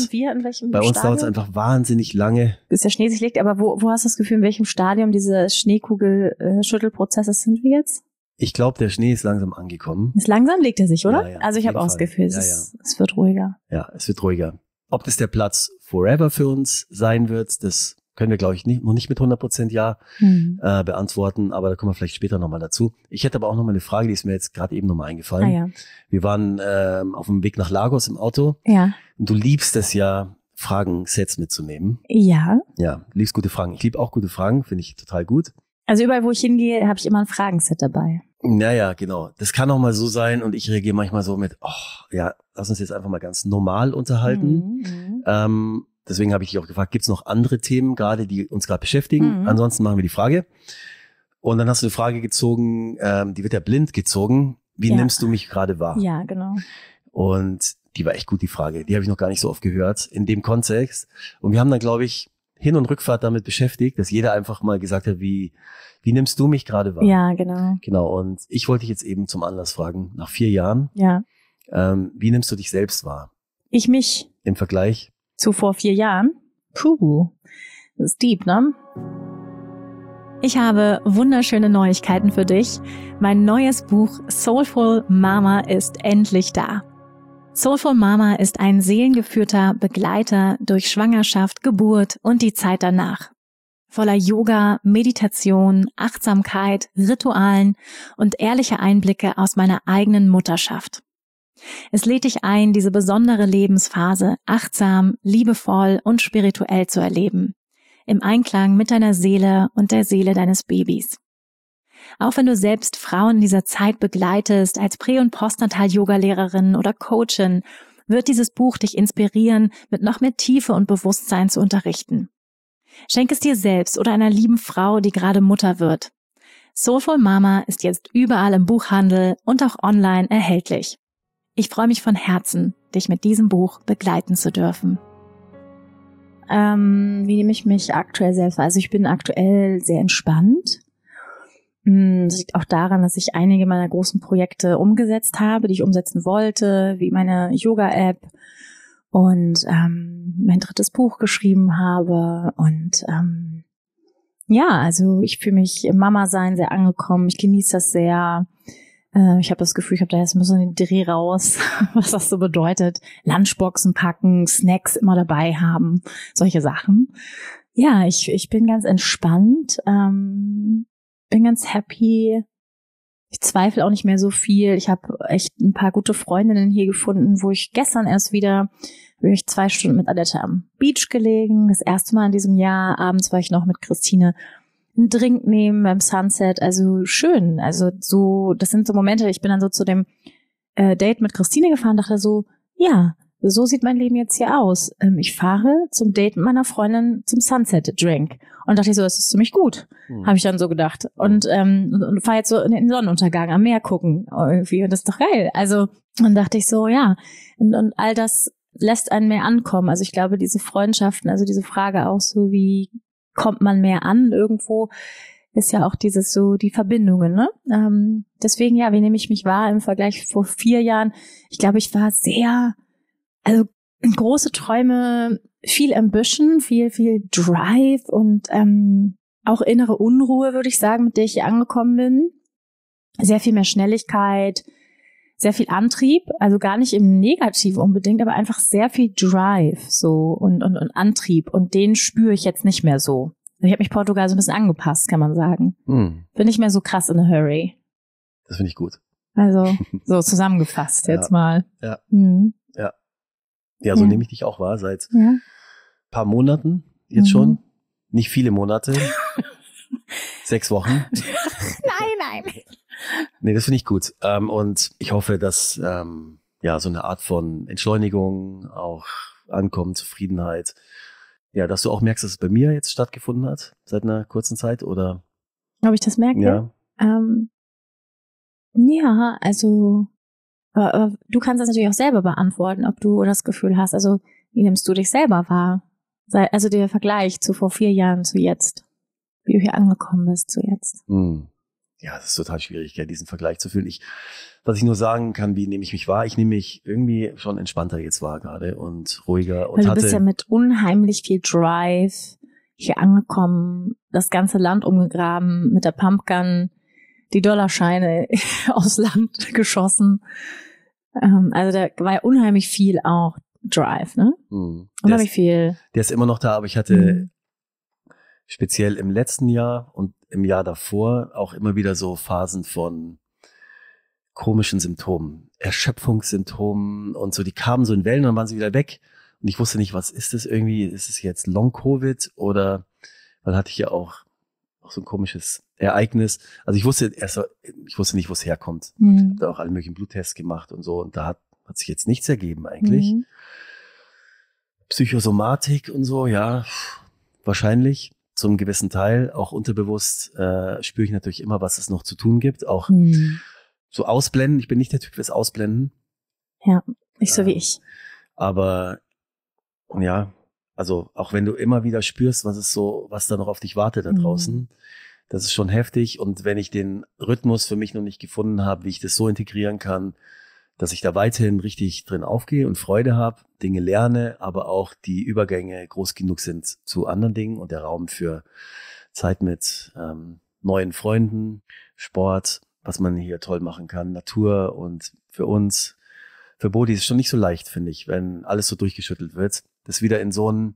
es einfach wahnsinnig lange. Bis der Schnee sich legt, aber wo hast du das Gefühl, in welchem Stadium diese Schneekugel-Schüttelprozesses sind wir jetzt? Ich glaube, der Schnee ist langsam angekommen. Langsam legt er sich, oder? Ja, also ich habe auch das Gefühl, es wird ruhiger. Ja, es wird ruhiger. Ob das der Platz forever für uns sein wird, das können wir, glaube ich, noch nicht mit 100% beantworten, aber da kommen wir vielleicht später nochmal dazu. Ich hätte aber auch nochmal eine Frage, die ist mir jetzt gerade eben nochmal eingefallen. Wir waren auf dem Weg nach Lagos im Auto. Ja. Und du liebst es ja, Fragensets mitzunehmen. Ja. Ja, du liebst gute Fragen. Ich liebe auch gute Fragen, finde ich total gut. Also überall, wo ich hingehe, habe ich immer ein Fragenset dabei. Naja, genau. Das kann auch mal so sein und ich reagiere manchmal so mit, lass uns jetzt einfach mal ganz normal unterhalten. Deswegen habe ich dich auch gefragt, gibt es noch andere Themen gerade, die uns gerade beschäftigen? Ansonsten machen wir die Frage. Und dann hast du eine Frage gezogen, die wird ja blind gezogen. Wie nimmst du mich gerade wahr? Ja, genau. Und die war echt gut, die Frage. Die habe ich noch gar nicht so oft gehört in dem Kontext. Und wir haben dann, glaube ich, Hin- und Rückfahrt damit beschäftigt, dass jeder einfach mal gesagt hat, wie nimmst du mich gerade wahr? Ja, genau. Genau, und ich wollte dich jetzt eben zum Anlass fragen, nach 4 Jahren, wie nimmst du dich selbst wahr? Ich mich. Im Vergleich? Zu vor 4 Jahren? Puh, das ist deep, ne? Ich habe wunderschöne Neuigkeiten für dich. Mein neues Buch Soulful Mama ist endlich da. Soulful Mama ist ein seelengeführter Begleiter durch Schwangerschaft, Geburt und die Zeit danach. Voller Yoga, Meditation, Achtsamkeit, Ritualen und ehrliche Einblicke aus meiner eigenen Mutterschaft. Es lädt dich ein, diese besondere Lebensphase achtsam, liebevoll und spirituell zu erleben, im Einklang mit deiner Seele und der Seele deines Babys. Auch wenn du selbst Frauen in dieser Zeit begleitest, als Prä- und Postnatal-Yoga-Lehrerin oder Coachin, wird dieses Buch dich inspirieren, mit noch mehr Tiefe und Bewusstsein zu unterrichten. Schenk es dir selbst oder einer lieben Frau, die gerade Mutter wird. Soulful Mama ist jetzt überall im Buchhandel und auch online erhältlich. Ich freue mich von Herzen, dich mit diesem Buch begleiten zu dürfen. Wie nehme ich mich aktuell selbst wahr? Also ich bin aktuell sehr entspannt. Das liegt auch daran, dass ich einige meiner großen Projekte umgesetzt habe, die ich umsetzen wollte, wie meine Yoga-App und mein 3. Buch geschrieben habe. Und also ich fühle mich im Mama-Sein sehr angekommen. Ich genieße das sehr. Ich habe das Gefühl, ich habe da jetzt ein bisschen den Dreh raus, was das so bedeutet. Lunchboxen packen, Snacks immer dabei haben, solche Sachen. Ja, ich bin ganz entspannt, bin ganz happy. Ich zweifle auch nicht mehr so viel. Ich habe echt ein paar gute Freundinnen hier gefunden, wo ich gestern erst wieder, bin ich 2 Stunden mit Annette am Beach gelegen. Das erste Mal in diesem Jahr. Abends war ich noch mit Christine einen Drink nehmen beim Sunset, also schön, also so, das sind so Momente, ich bin dann so zu dem Date mit Christine gefahren, dachte so, ja, so sieht mein Leben jetzt hier aus. Ich fahre zum Date mit meiner Freundin zum Sunset Drink und dachte ich so, das ist ziemlich gut, habe ich dann so gedacht und fahre jetzt so in den Sonnenuntergang am Meer gucken irgendwie und das ist doch geil. Also dann dachte ich so, ja, und all das lässt einen mehr ankommen. Also ich glaube, diese Freundschaften, also diese Frage auch so, wie kommt man mehr an irgendwo, ist ja auch dieses so, die Verbindungen, ne? Deswegen, ja, wie nehme ich mich wahr im Vergleich vor 4 Jahren? Ich glaube, ich war sehr, also große Träume, viel Ambition, viel Drive und auch innere Unruhe, würde ich sagen, mit der ich hier angekommen bin. Sehr viel mehr Schnelligkeit, sehr viel Antrieb, also gar nicht im Negativen unbedingt, aber einfach sehr viel Drive so und Antrieb und den spüre ich jetzt nicht mehr so. Ich habe mich Portugal so ein bisschen angepasst, kann man sagen. Bin nicht mehr so krass in a hurry. Das finde ich gut. Also so zusammengefasst jetzt mal. Ja. Ja, so nehme ich dich auch wahr seit paar Monaten jetzt schon. Nicht viele Monate. 6 Wochen. Nein. Nee, das finde ich gut. Und ich hoffe, dass so eine Art von Entschleunigung auch ankommt, Zufriedenheit. Ja, dass du auch merkst, dass es bei mir jetzt stattgefunden hat, seit einer kurzen Zeit, oder? Ob ich das merke? Ja. Ja, also aber du kannst das natürlich auch selber beantworten, ob du das Gefühl hast, also wie nimmst du dich selber wahr? Also der Vergleich zu vor 4 Jahren zu jetzt, wie du hier angekommen bist zu jetzt. Ja, das ist total schwierig, diesen Vergleich zu fühlen. Was ich nur sagen kann, wie nehme ich mich wahr? Ich nehme mich irgendwie schon entspannter jetzt wahr gerade und ruhiger. Und du bist ja mit unheimlich viel Drive hier angekommen, das ganze Land umgegraben, mit der Pumpgun die Dollarscheine aufs Land geschossen. Also da war ja unheimlich viel auch Drive, ne? Unheimlich viel. Der ist immer noch da, aber ich hatte speziell im letzten Jahr und im Jahr davor auch immer wieder so Phasen von komischen Symptomen, Erschöpfungssymptomen und so, die kamen so in Wellen und dann waren sie wieder weg und ich wusste nicht, was ist das irgendwie, ist es jetzt Long-Covid oder, weil hatte ich ja auch so ein komisches Ereignis, also ich wusste nicht, wo es herkommt, habe da auch alle möglichen Bluttests gemacht und so und da hat sich jetzt nichts ergeben eigentlich. Psychosomatik und so, ja, wahrscheinlich zum gewissen Teil, auch unterbewusst spüre ich natürlich immer, was es noch zu tun gibt, auch so ausblenden. Ich bin nicht der Typ fürs Ausblenden. Ja, nicht so wie ich. Aber ja, also auch wenn du immer wieder spürst, was da noch auf dich wartet da draußen, das ist schon heftig. Und wenn ich den Rhythmus für mich noch nicht gefunden habe, wie ich das so integrieren kann, dass ich da weiterhin richtig drin aufgehe und Freude habe, Dinge lerne, aber auch die Übergänge groß genug sind zu anderen Dingen und der Raum für Zeit mit neuen Freunden, Sport, was man hier toll machen kann, Natur und für uns, für Bodhi ist es schon nicht so leicht, finde ich, wenn alles so durchgeschüttelt wird, das wieder in so einen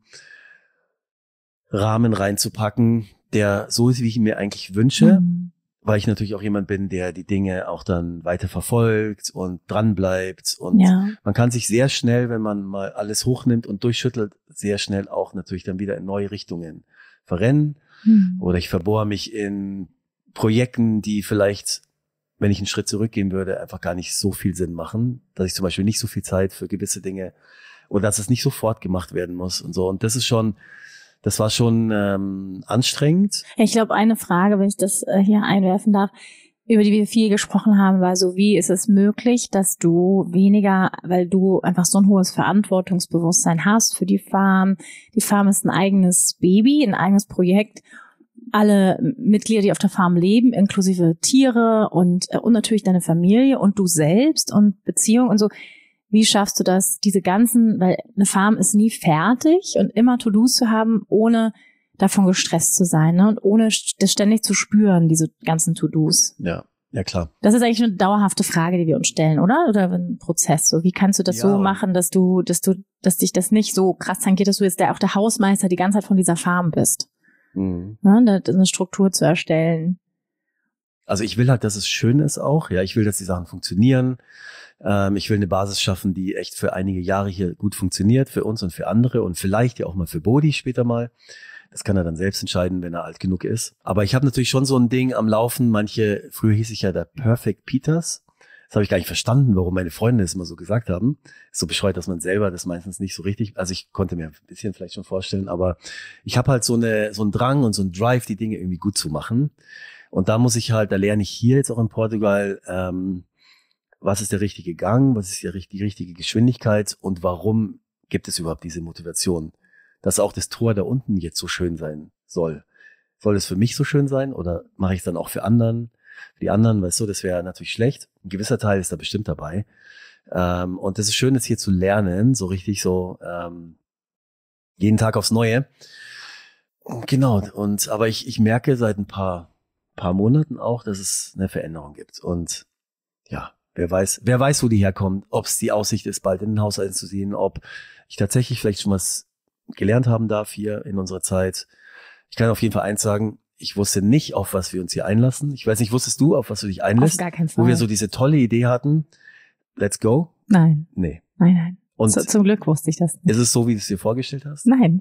Rahmen reinzupacken, der so ist, wie ich ihn mir eigentlich wünsche, weil ich natürlich auch jemand bin, der die Dinge auch dann weiter verfolgt und dran bleibt und man kann sich sehr schnell, wenn man mal alles hochnimmt und durchschüttelt, sehr schnell auch natürlich dann wieder in neue Richtungen verrennen oder ich verbohre mich in Projekten, die vielleicht, wenn ich einen Schritt zurückgehen würde, einfach gar nicht so viel Sinn machen, dass ich zum Beispiel nicht so viel Zeit für gewisse Dinge oder dass es nicht sofort gemacht werden muss und so und das war schon anstrengend. Ja, ich glaube, eine Frage, wenn ich das hier einwerfen darf, über die wir viel gesprochen haben, war so, wie ist es möglich, dass du weniger, weil du einfach so ein hohes Verantwortungsbewusstsein hast für die Farm. Die Farm ist ein eigenes Baby, ein eigenes Projekt. Alle Mitglieder, die auf der Farm leben, inklusive Tiere und natürlich deine Familie und du selbst und Beziehung und so. Wie schaffst du das, weil eine Farm ist nie fertig und immer To-Dos zu haben, ohne davon gestresst zu sein, ne? Und ohne das ständig zu spüren, diese ganzen To-Dos. Ja, klar. Das ist eigentlich eine dauerhafte Frage, die wir uns stellen, oder? Oder ein Prozess. So, wie kannst du das so machen, dass dich das nicht so krass tangiert, dass du jetzt auch der Hausmeister die ganze Zeit von dieser Farm bist? Ne? Eine Struktur zu erstellen. Also ich will halt, dass es schön ist auch. Ja, ich will, dass die Sachen funktionieren. Ich will eine Basis schaffen, die echt für einige Jahre hier gut funktioniert, für uns und für andere und vielleicht ja auch mal für Bodhi später mal. Das kann er dann selbst entscheiden, wenn er alt genug ist. Aber ich habe natürlich schon so ein Ding am Laufen. Früher hieß ich ja der Perfect Peters. Das habe ich gar nicht verstanden, warum meine Freunde das immer so gesagt haben. Ist so bescheuert, dass man selber das meistens nicht so richtig, also ich konnte mir ein bisschen vielleicht schon vorstellen, aber ich habe halt so einen Drang und so einen Drive, die Dinge irgendwie gut zu machen. Und da lerne ich hier jetzt auch in Portugal, was ist der richtige Gang, was ist die richtige Geschwindigkeit und warum gibt es überhaupt diese Motivation, dass auch das Tor da unten jetzt so schön sein soll. Soll es für mich so schön sein oder mache ich es dann auch für die anderen, weißt du, das wäre natürlich schlecht. Ein gewisser Teil ist da bestimmt dabei. Und das ist schön, das hier zu lernen, so richtig so jeden Tag aufs Neue. Genau, aber ich merke seit ein paar Monaten auch, dass es eine Veränderung gibt. Und ja, wer weiß, wo die herkommt, ob es die Aussicht ist, bald in den Haus einzusehen, ob ich tatsächlich vielleicht schon was gelernt haben darf hier in unserer Zeit. Ich kann auf jeden Fall eins sagen, ich wusste nicht, auf was wir uns hier einlassen. Ich weiß nicht, wusstest du, auf was du dich einlässt? Auf gar keinen Fall. Wo wir so diese tolle Idee hatten, let's go? Nein. Nee. Nein. Und zum Glück wusste ich das nicht. Ist es so, wie du es dir vorgestellt hast? Nein.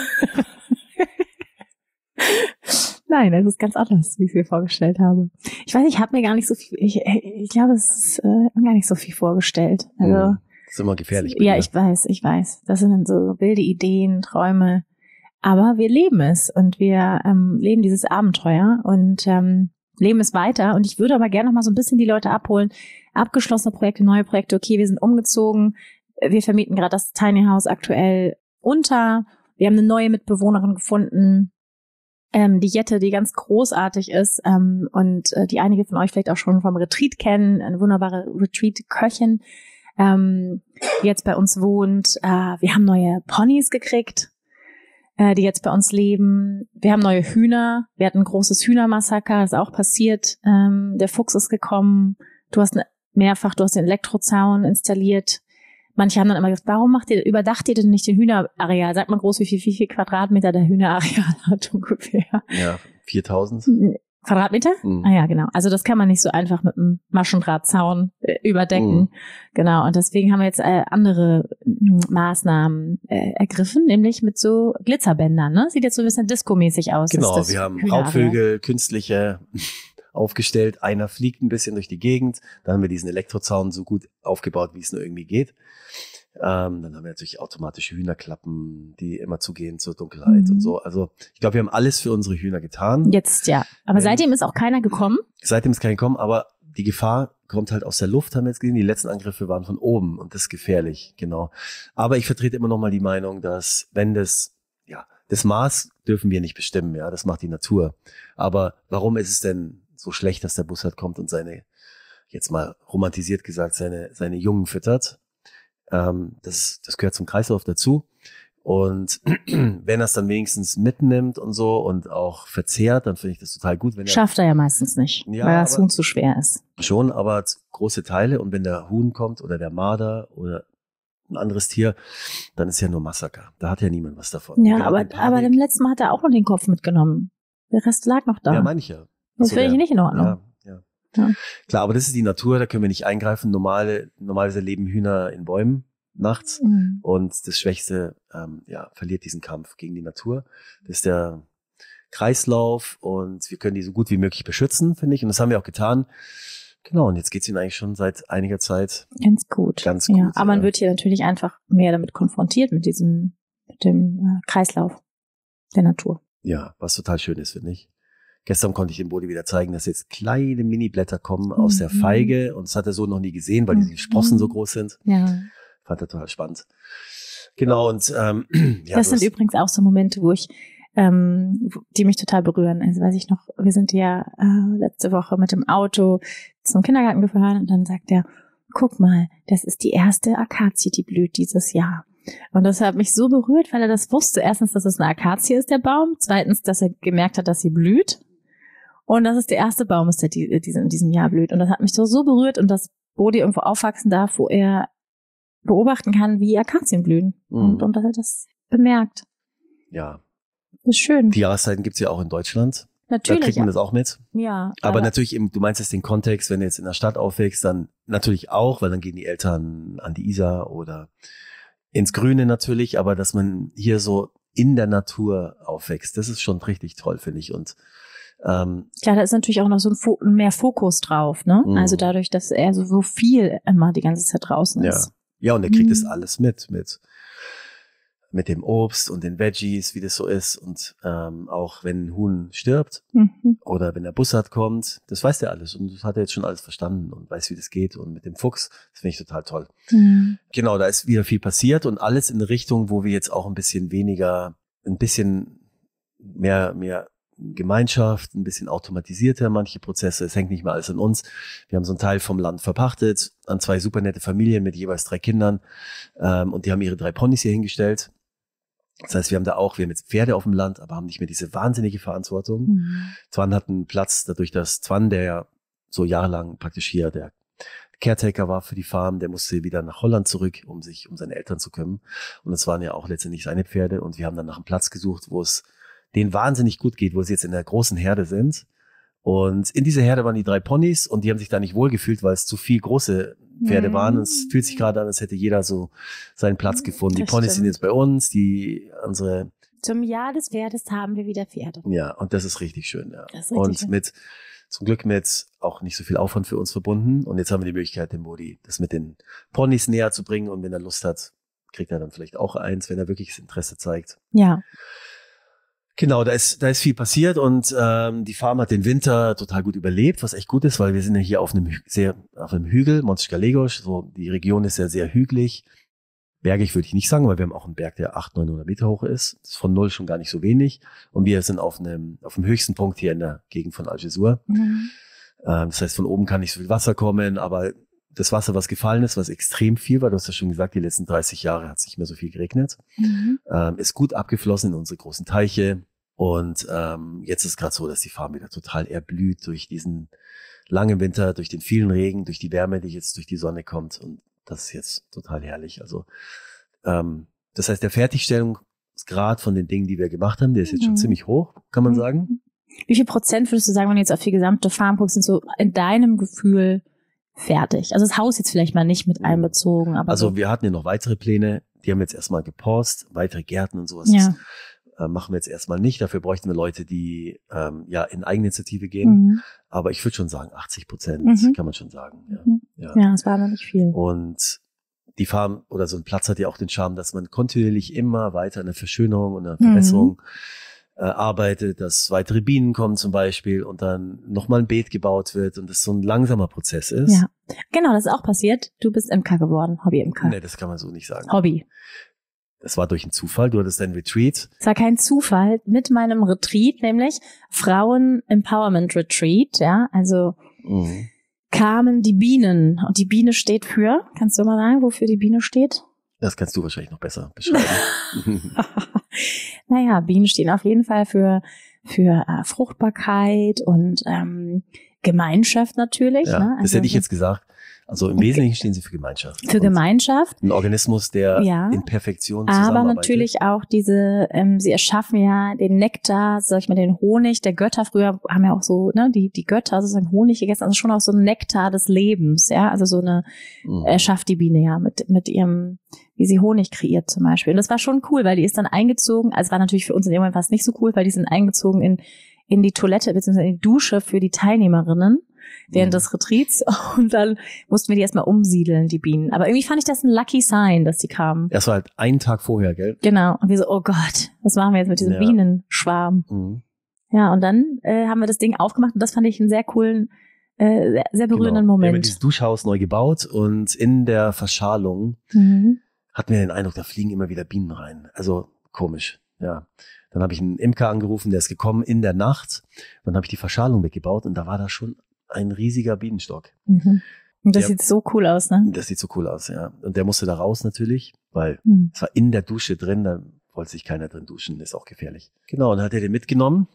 Nein, es ist ganz anders, wie ich es mir vorgestellt habe. Ich weiß, ich habe mir gar nicht so viel, ich glaube, es ist gar nicht so viel vorgestellt. Also, Das ist immer gefährlich. Ja, ich weiß. Das sind so wilde Ideen, Träume. Aber wir leben es und wir leben dieses Abenteuer und leben es weiter. Und ich würde aber gerne noch mal so ein bisschen die Leute abholen. Abgeschlossene Projekte, neue Projekte. Okay, wir sind umgezogen. Wir vermieten gerade das Tiny House aktuell unter. Wir haben eine neue Mitbewohnerin gefunden, die Jette, die ganz großartig ist und die einige von euch vielleicht auch schon vom Retreat kennen. Eine wunderbare Retreat-Köchin, die jetzt bei uns wohnt. Wir haben neue Ponys gekriegt, die jetzt bei uns leben. Wir haben neue Hühner. Wir hatten ein großes Hühnermassaker, das ist auch passiert. Der Fuchs ist gekommen. Du hast den Elektrozaun installiert. Manche haben dann immer gesagt, warum überdacht ihr denn nicht den Hühnerareal? Sagt mal groß, wie viel Quadratmeter der Hühnerareal hat ungefähr. Ja, 4.000. Quadratmeter? Ah ja, genau. Also das kann man nicht so einfach mit einem Maschendrahtzaun überdecken. Genau. Und deswegen haben wir jetzt andere Maßnahmen ergriffen, nämlich mit so Glitzerbändern. Ne? Sieht jetzt so ein bisschen disco-mäßig aus. Genau, wir haben Raubvögel, künstliche aufgestellt. Einer fliegt ein bisschen durch die Gegend. Dann haben wir diesen Elektrozaun so gut aufgebaut, wie es nur irgendwie geht. Dann haben wir natürlich automatische Hühnerklappen, die immer zugehen zur Dunkelheit und so. Also ich glaube, wir haben alles für unsere Hühner getan. Jetzt ja. Aber seitdem ist auch keiner gekommen? Seitdem ist keiner gekommen, aber die Gefahr kommt halt aus der Luft, haben wir jetzt gesehen. Die letzten Angriffe waren von oben und das ist gefährlich, genau. Aber ich vertrete immer noch mal die Meinung, dass wenn das Maß dürfen wir nicht bestimmen, ja, das macht die Natur. Aber warum ist es denn so schlecht, dass der Bussard kommt und jetzt mal romantisiert gesagt, seine Jungen füttert? Das gehört zum Kreislauf dazu. Und wenn er es dann wenigstens mitnimmt und so und auch verzehrt, dann finde ich das total gut. Schafft er ja meistens nicht, weil das Huhn zu schwer ist. Schon, aber große Teile. Und wenn der Huhn kommt oder der Marder oder ein anderes Tier, dann ist ja nur Massaker. Da hat ja niemand was davon. Ja, aber beim letzten Mal hat er auch nur den Kopf mitgenommen. Der Rest lag noch da. Ja, meine ich ja. Das finde ich nicht in Ordnung. Ja. Klar, aber das ist die Natur, da können wir nicht eingreifen. Normalerweise leben Hühner in Bäumen nachts und das Schwächste verliert diesen Kampf gegen die Natur. Das ist der Kreislauf und wir können die so gut wie möglich beschützen, finde ich. Und das haben wir auch getan. Genau, und jetzt geht's ihnen eigentlich schon seit einiger Zeit ganz gut. Ja, aber man wird hier natürlich einfach mehr damit konfrontiert, mit dem Kreislauf der Natur. Ja, was total schön ist, finde ich. Gestern konnte ich dem Bodi wieder zeigen, dass jetzt kleine Mini-Blätter kommen aus der Feige und das hat er so noch nie gesehen, weil die Sprossen so groß sind. Ja. Fand er total spannend. Genau, und das sind übrigens auch so Momente, wo ich die mich total berühren. Also weiß ich noch, wir sind ja letzte Woche mit dem Auto zum Kindergarten gefahren und dann sagt er, guck mal, das ist die erste Akazie, die blüht dieses Jahr. Und das hat mich so berührt, weil er das wusste. Erstens, dass es eine Akazie ist, der Baum. Zweitens, dass er gemerkt hat, dass sie blüht. Und dass es der erste Baum ist, der in diesem Jahr blüht. Und das hat mich so berührt und dass Bodi irgendwo aufwachsen darf, wo er beobachten kann, wie Akazien blühen. Und dass er das bemerkt. Ja. Das ist schön. Die Jahreszeiten gibt's ja auch in Deutschland. Natürlich. Da kriegt man das auch mit. Ja. Aber natürlich, du meinst jetzt den Kontext, wenn du jetzt in der Stadt aufwächst, dann natürlich auch, weil dann gehen die Eltern an die Isar oder ins Grüne natürlich, aber dass man hier so in der Natur aufwächst, das ist schon richtig toll, finde ich. Und klar, da ist natürlich auch noch so mehr Fokus drauf, ne? Also dadurch, dass er so viel immer die ganze Zeit draußen ist. Ja, und er kriegt das alles mit dem Obst und den Veggies, wie das so ist. Und auch wenn ein Huhn stirbt oder wenn der Bussard kommt, das weiß der alles. Und das hat er jetzt schon alles verstanden und weiß, wie das geht. Und mit dem Fuchs, das finde ich total toll. Genau, da ist wieder viel passiert und alles in eine Richtung, wo wir jetzt auch ein bisschen mehr Gemeinschaft, ein bisschen automatisierter manche Prozesse. Es hängt nicht mehr alles an uns. Wir haben so einen Teil vom Land verpachtet an 2 super nette Familien mit jeweils 3 Kindern. Und die haben ihre 3 Ponys hier hingestellt. Das heißt, wir haben jetzt Pferde auf dem Land, aber haben nicht mehr diese wahnsinnige Verantwortung. Zwan hat einen Platz, dadurch, dass Zwan, der ja so jahrelang praktisch hier der Caretaker war für die Farm, der musste wieder nach Holland zurück, um sich um seine Eltern zu kümmern. Und das waren ja auch letztendlich seine Pferde. Und wir haben dann nach einem Platz gesucht, wo es denen wahnsinnig gut geht, wo sie jetzt in der großen Herde sind. Und in dieser Herde waren die 3 Ponys und die haben sich da nicht wohlgefühlt, weil es zu viel große Pferde waren. Es fühlt sich gerade an, als hätte jeder so seinen Platz gefunden. Die Das Ponys sind stimmt. jetzt bei uns, unsere, Zum Jahr des Pferdes haben wir wieder Pferde. ja, und das ist richtig schön, ja. Das ist richtig Und schön. zum Glück mit auch nicht so viel Aufwand für uns verbunden. Und jetzt haben wir die Möglichkeit, dem Modi das mit den Ponys näher zu bringen. Und wenn er Lust hat, kriegt er dann vielleicht auch eins, wenn er wirklich das Interesse zeigt. Ja. Genau, da ist viel passiert und die Farm hat den Winter total gut überlebt, was echt gut ist, weil wir sind ja hier auf einem Hügel, Montes Galegos, so die Region ist ja sehr hügelig. Bergig würde ich nicht sagen, weil wir haben auch einen Berg, der 800-900 Meter hoch ist. Das ist von null schon gar nicht so wenig. Und wir sind auf dem höchsten Punkt hier in der Gegend von Algesur. Mhm. Das heißt, von oben kann nicht so viel Wasser kommen, aber das Wasser, was gefallen ist, was extrem viel war, du hast ja schon gesagt, die letzten 30 Jahre hat es nicht mehr so viel geregnet, Mhm. ist gut abgeflossen in unsere großen Teiche. Und jetzt ist gerade so, dass die Farm wieder total erblüht durch diesen langen Winter, durch den vielen Regen, durch die Wärme, die jetzt durch die Sonne kommt. Und das ist jetzt total herrlich. Also das heißt, der Fertigstellungsgrad von den Dingen, die wir gemacht haben, der ist jetzt schon ziemlich hoch, kann man sagen. Wie viel Prozent würdest du sagen, wenn du jetzt auf die gesamte Farm guckst, sind so in deinem Gefühl fertig? Also das Haus jetzt vielleicht mal nicht mit einbezogen, aber Also so. wir hatten ja noch weitere Pläne, die haben wir jetzt erstmal gepaust, weitere Gärten und sowas. Ja. Das, machen wir jetzt erstmal nicht. Dafür bräuchten wir Leute, die in Eigeninitiative gehen. Mhm. Aber ich würde schon sagen, 80% Mhm. kann man schon sagen. Ja. Mhm. Ja, es war noch nicht viel. Und die Farm oder so ein Platz hat ja auch den Charme, dass man kontinuierlich immer weiter an der Verschönerung und der Verbesserung arbeitet, dass weitere Bienen kommen zum Beispiel und dann nochmal ein Beet gebaut wird und das so ein langsamer Prozess ist. Ja, genau, das ist auch passiert. Du bist Imker geworden, Hobby-Imker. Nee, das kann man so nicht sagen. Hobby. Das war durch einen Zufall. Du hattest dein Retreat. Es war kein Zufall. Mit meinem Retreat, nämlich Frauen Empowerment Retreat, ja, also kamen die Bienen. Und die Biene steht für, kannst du mal sagen, wofür die Biene steht? Das kannst du wahrscheinlich noch besser beschreiben. Naja, Bienen stehen auf jeden Fall für Fruchtbarkeit und Gemeinschaft natürlich. Ja, Ne? das hätte ich jetzt gesagt. Also im Wesentlichen stehen sie für Gemeinschaft. Für Gemeinschaft. Ein Organismus, der Ja. in Perfektion zusammenarbeitet. Aber natürlich auch diese, sie erschaffen ja den Nektar, sag ich mal, den Honig der Götter. Früher haben ja auch so, ne, die Götter sozusagen Honig gegessen, also schon auch so ein Nektar des Lebens, ja. Also so eine, erschafft die Biene ja mit ihrem, wie sie Honig kreiert zum Beispiel. Und das war schon cool, weil die ist dann eingezogen, also war natürlich für uns in dem Moment was nicht so cool, weil die sind eingezogen in die Toilette bzw. in die Dusche für die Teilnehmerinnen während des Retreats und dann mussten wir die erstmal umsiedeln, die Bienen. Aber irgendwie fand ich das ein lucky sign, dass die kamen. Das war halt einen Tag vorher, gell? Genau. Und wir so, oh Gott, was machen wir jetzt mit diesem Bienenschwarm? Mhm. Ja, und dann haben wir das Ding aufgemacht und das fand ich einen sehr coolen, sehr berührenden Genau. Wir haben Moment. dieses Duschhaus neu gebaut und in der Verschalung hatten wir den Eindruck, da fliegen immer wieder Bienen rein. Also komisch, ja. Dann habe ich einen Imker angerufen, der ist gekommen in der Nacht. Dann habe ich die Verschalung weggebaut und da war da schon ein riesiger Bienenstock. Und das sieht so cool aus, ne? Das sieht so cool aus, ja. Und der musste da raus natürlich, weil es war in der Dusche drin, da wollte sich keiner drin duschen, ist auch gefährlich. Genau, und dann hat er den mitgenommen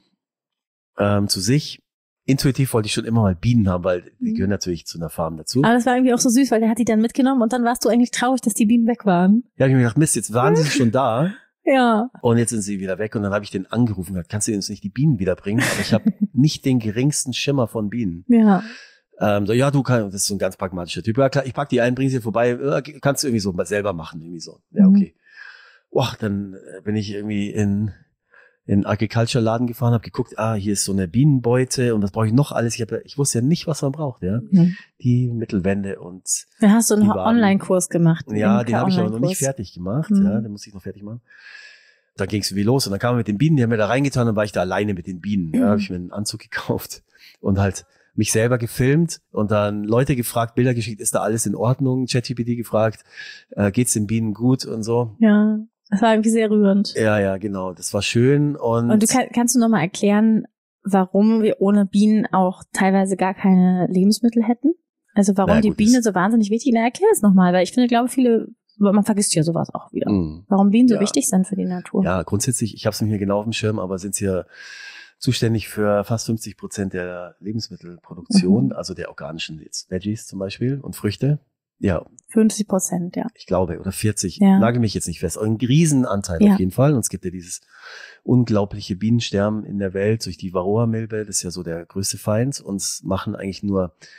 zu sich. Intuitiv wollte ich schon immer mal Bienen haben, weil die gehören natürlich zu einer Farm dazu. Aber das war irgendwie auch so süß, weil der hat die dann mitgenommen und dann warst du eigentlich traurig, dass die Bienen weg waren. Ja, ich habe mir gedacht, Mist, jetzt waren sie schon da. Ja. Und jetzt sind sie wieder weg und dann habe ich den angerufen und gesagt, kannst du uns nicht die Bienen wiederbringen? Aber ich habe nicht den geringsten Schimmer von Bienen. Ja. Ja, das ist so ein ganz pragmatischer Typ. Ja klar, ich pack die ein, bring sie vorbei, kannst du irgendwie so selber machen, irgendwie so. Ja, okay. Boah, dann bin ich irgendwie in Agriculture-Laden gefahren, habe geguckt, hier ist so eine Bienenbeute und was brauche ich noch alles? Ich wusste ja nicht, was man braucht, ja. Die Mittelwände und Da hast du einen Online-Kurs gemacht. Ja, den habe ich aber noch nicht fertig gemacht, ja, den muss ich noch fertig machen. Da ging es irgendwie los und dann kamen wir mit den Bienen, die haben mir da reingetan und dann war ich da alleine mit den Bienen. Ja, habe ich mir einen Anzug gekauft und halt mich selber gefilmt und dann Leute gefragt, Bilder geschickt, ist da alles in Ordnung? ChatGPT gefragt, geht's den Bienen gut und so. Ja. Das war irgendwie sehr rührend. Ja, genau. Das war schön. Und du kannst du noch mal erklären, warum wir ohne Bienen auch teilweise gar keine Lebensmittel hätten? Also warum die Biene so wahnsinnig wichtig ist? Na, erklär es nochmal, weil ich finde, man vergisst ja sowas auch wieder. Warum Bienen so wichtig sind für die Natur. Ja, grundsätzlich, ich habe es nicht mehr genau auf dem Schirm, aber sind sie ja zuständig für fast 50% der Lebensmittelproduktion, also der organischen, jetzt Veggies zum Beispiel und Früchte. Ja. 50%, ja. Ich glaube, oder 40. Ja. Nagel mich jetzt nicht fest. Ein Riesenanteil auf jeden Fall. Und es gibt ja dieses unglaubliche Bienensterben in der Welt durch die Varroa-Milbe. Das ist ja so der größte Feind. Uns machen eigentlich nur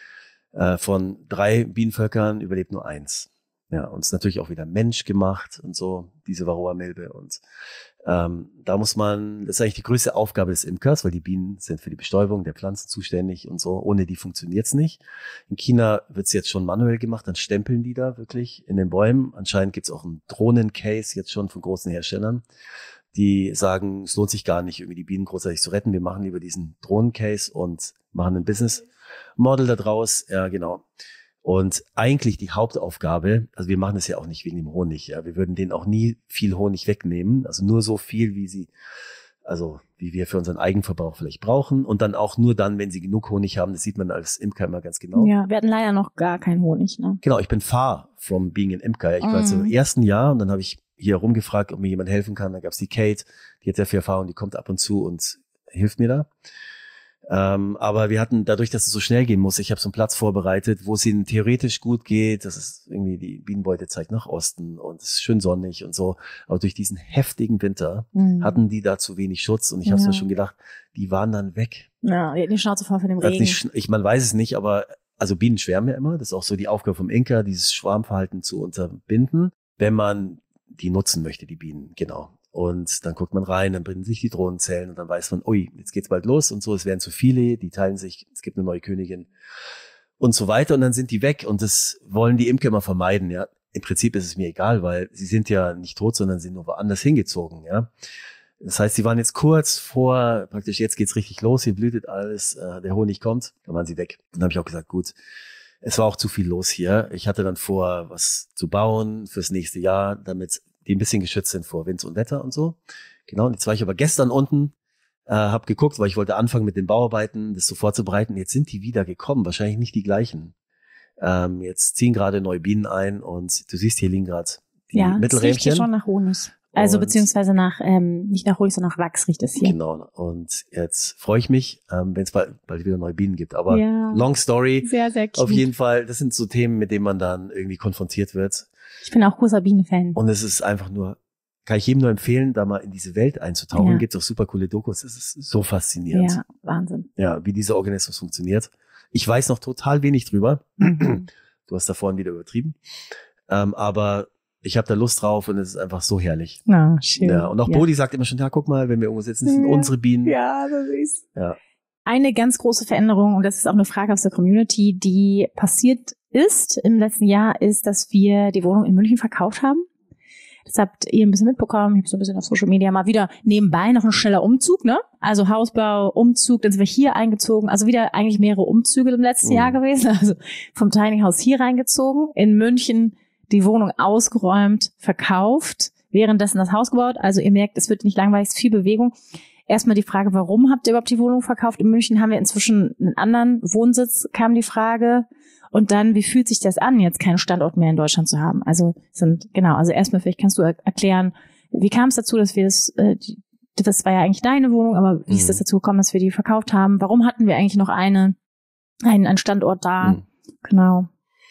Von 3 Bienenvölkern überlebt nur 1. Ja, und es ist natürlich auch wieder menschgemacht und so, diese Varroa-Milbe. Und da muss man, das ist eigentlich die größte Aufgabe des Imkers, weil die Bienen sind für die Bestäubung der Pflanzen zuständig und so. Ohne die funktioniert's nicht. In China wird's jetzt schon manuell gemacht, dann stempeln die da wirklich in den Bäumen. Anscheinend gibt's auch einen Drohnencase jetzt schon von großen Herstellern, die sagen, es lohnt sich gar nicht, irgendwie die Bienen großartig zu retten. Wir machen lieber diesen Drohnencase und machen ein Business-Model da draus. Ja, genau. Und eigentlich die Hauptaufgabe, also wir machen das ja auch nicht wegen dem Honig, ja. Wir würden denen auch nie viel Honig wegnehmen, also nur so viel, wie wir für unseren Eigenverbrauch vielleicht brauchen und dann auch nur dann, wenn sie genug Honig haben, das sieht man als Imker immer ganz genau. Ja, wir hatten leider noch gar keinen Honig, ne? Genau, ich bin far from being an Imker. Ich war also im ersten Jahr und dann habe ich hier rumgefragt, ob mir jemand helfen kann. Da gab's die Kate, die hat sehr viel Erfahrung, die kommt ab und zu und hilft mir da. Aber wir hatten, dadurch, dass es so schnell gehen muss, ich habe so einen Platz vorbereitet, wo es ihnen theoretisch gut geht. Das ist irgendwie, die Bienenbeute zeigt nach Osten und es ist schön sonnig und so. Aber durch diesen heftigen Winter hatten die da zu wenig Schutz und ich habe mir schon gedacht, die waren dann weg. Ja, die hatten die Schnauze voll von dem Regen. Man weiß es nicht, aber also Bienen schwärmen ja immer. Das ist auch so die Aufgabe vom Imker, dieses Schwarmverhalten zu unterbinden, wenn man die nutzen möchte, die Bienen, genau. Und dann guckt man rein, dann bilden sich die Drohnenzellen und dann weiß man, ui, jetzt geht's bald los und so, es werden zu viele, die teilen sich, es gibt eine neue Königin und so weiter und dann sind die weg und das wollen die Imker immer vermeiden, ja. Im Prinzip ist es mir egal, weil sie sind ja nicht tot, sondern sind nur woanders hingezogen, ja. Das heißt, sie waren jetzt kurz vor, praktisch jetzt geht's richtig los, hier blühtet alles, der Honig kommt, dann waren sie weg. Und dann habe ich auch gesagt, gut, es war auch zu viel los hier. Ich hatte dann vor, was zu bauen fürs nächste Jahr, damit die ein bisschen geschützt sind vor Wind und Wetter und so. Genau, und jetzt war ich aber gestern unten, habe geguckt, weil ich wollte anfangen mit den Bauarbeiten, das so vorzubereiten. Jetzt sind die wieder gekommen, wahrscheinlich nicht die gleichen. Jetzt ziehen gerade neue Bienen ein und du siehst, hier liegen gerade die Mittelrähmchen. Ja, riecht hier schon nach Honig. Also beziehungsweise nach, nicht nach Honig, sondern nach Wachs riecht es hier. Genau, und jetzt freue ich mich, wenn es bald wieder neue Bienen gibt. Aber long story, sehr, sehr cute. Auf jeden Fall, das sind so Themen, mit denen man dann irgendwie konfrontiert wird. Ich bin auch großer Bienen-Fan. Und es ist einfach nur, kann ich jedem nur empfehlen, da mal in diese Welt einzutauchen. Gibt es auch super coole Dokus. Es ist so faszinierend. Ja, Wahnsinn. Ja, wie dieser Organismus funktioniert. Ich weiß noch total wenig drüber. Du hast da vorhin wieder übertrieben. Aber ich habe da Lust drauf und es ist einfach so herrlich. Ja, schön. Ja, und auch Bodhi sagt immer schon, ja, guck mal, wenn wir irgendwo sitzen, das sind unsere Bienen. Ja, so süß. Ja. Eine ganz große Veränderung, und das ist auch eine Frage aus der Community, die passiert ist im letzten Jahr, ist, dass wir die Wohnung in München verkauft haben. Das habt ihr ein bisschen mitbekommen. Ich habe so ein bisschen auf Social Media mal wieder nebenbei noch ein schneller Umzug, ne? Also Hausbau, Umzug, dann sind wir hier eingezogen. Also wieder eigentlich mehrere Umzüge im letzten Jahr gewesen. Also vom Tiny House hier reingezogen, in München die Wohnung ausgeräumt, verkauft, währenddessen das Haus gebaut. Also ihr merkt, es wird nicht langweilig, es ist viel Bewegung. Erstmal die Frage, warum habt ihr überhaupt die Wohnung verkauft? In München haben wir inzwischen einen anderen Wohnsitz, kam die Frage. Und dann, wie fühlt sich das an, jetzt keinen Standort mehr in Deutschland zu haben? Also also erstmal vielleicht kannst du erklären, wie kam es dazu, dass wir das war ja eigentlich deine Wohnung, aber wie ist das dazu gekommen, dass wir die verkauft haben? Warum hatten wir eigentlich noch einen Standort da? Genau.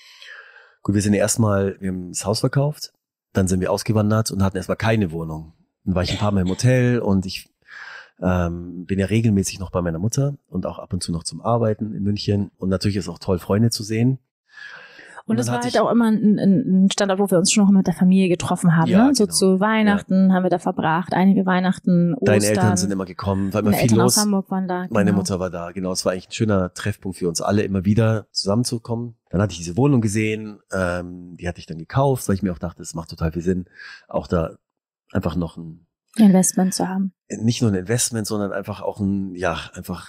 Gut, wir haben das Haus verkauft, dann sind wir ausgewandert und hatten erstmal keine Wohnung. Dann war ich ein paar Mal im Hotel und ich bin ja regelmäßig noch bei meiner Mutter und auch ab und zu noch zum Arbeiten in München. Und natürlich ist es auch toll, Freunde zu sehen. Und es war halt auch immer ein Standort, wo wir uns schon noch mit der Familie getroffen haben. Ja, ne? So zu Weihnachten haben wir da verbracht, einige Weihnachten, Ostern. Deine Eltern sind immer gekommen, war immer viel Eltern los. aus Hamburg waren da. Genau. Meine Mutter war da, genau. Es war eigentlich ein schöner Treffpunkt für uns alle, immer wieder zusammenzukommen. Dann hatte ich diese Wohnung gesehen, die hatte ich dann gekauft, weil ich mir auch dachte, es macht total viel Sinn, auch da einfach noch ein Investment zu haben. Nicht nur ein Investment, sondern einfach auch einfach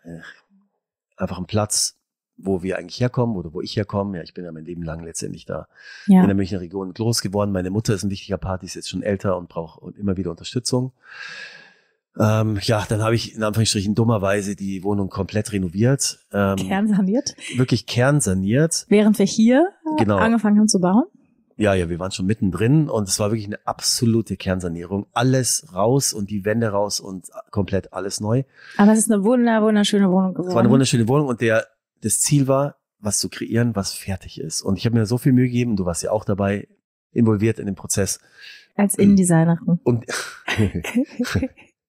ein Platz, wo wir eigentlich herkommen oder wo ich herkomme. Ja, ich bin ja mein Leben lang letztendlich da in der Münchner Region groß geworden. Meine Mutter ist ein wichtiger Part, die ist jetzt schon älter und braucht immer wieder Unterstützung. Dann habe ich in Anführungsstrichen dummerweise die Wohnung komplett renoviert. Kernsaniert? Wirklich kernsaniert. Während wir hier angefangen haben zu bauen? Ja, wir waren schon mittendrin und es war wirklich eine absolute Kernsanierung. Alles raus und die Wände raus und komplett alles neu. Aber es ist eine wunderschöne Wohnung geworden. Es war eine wunderschöne Wohnung und das Ziel war, was zu kreieren, was fertig ist. Und ich habe mir so viel Mühe gegeben, du warst ja auch dabei, involviert in den Prozess. Als Innendesignerin. Und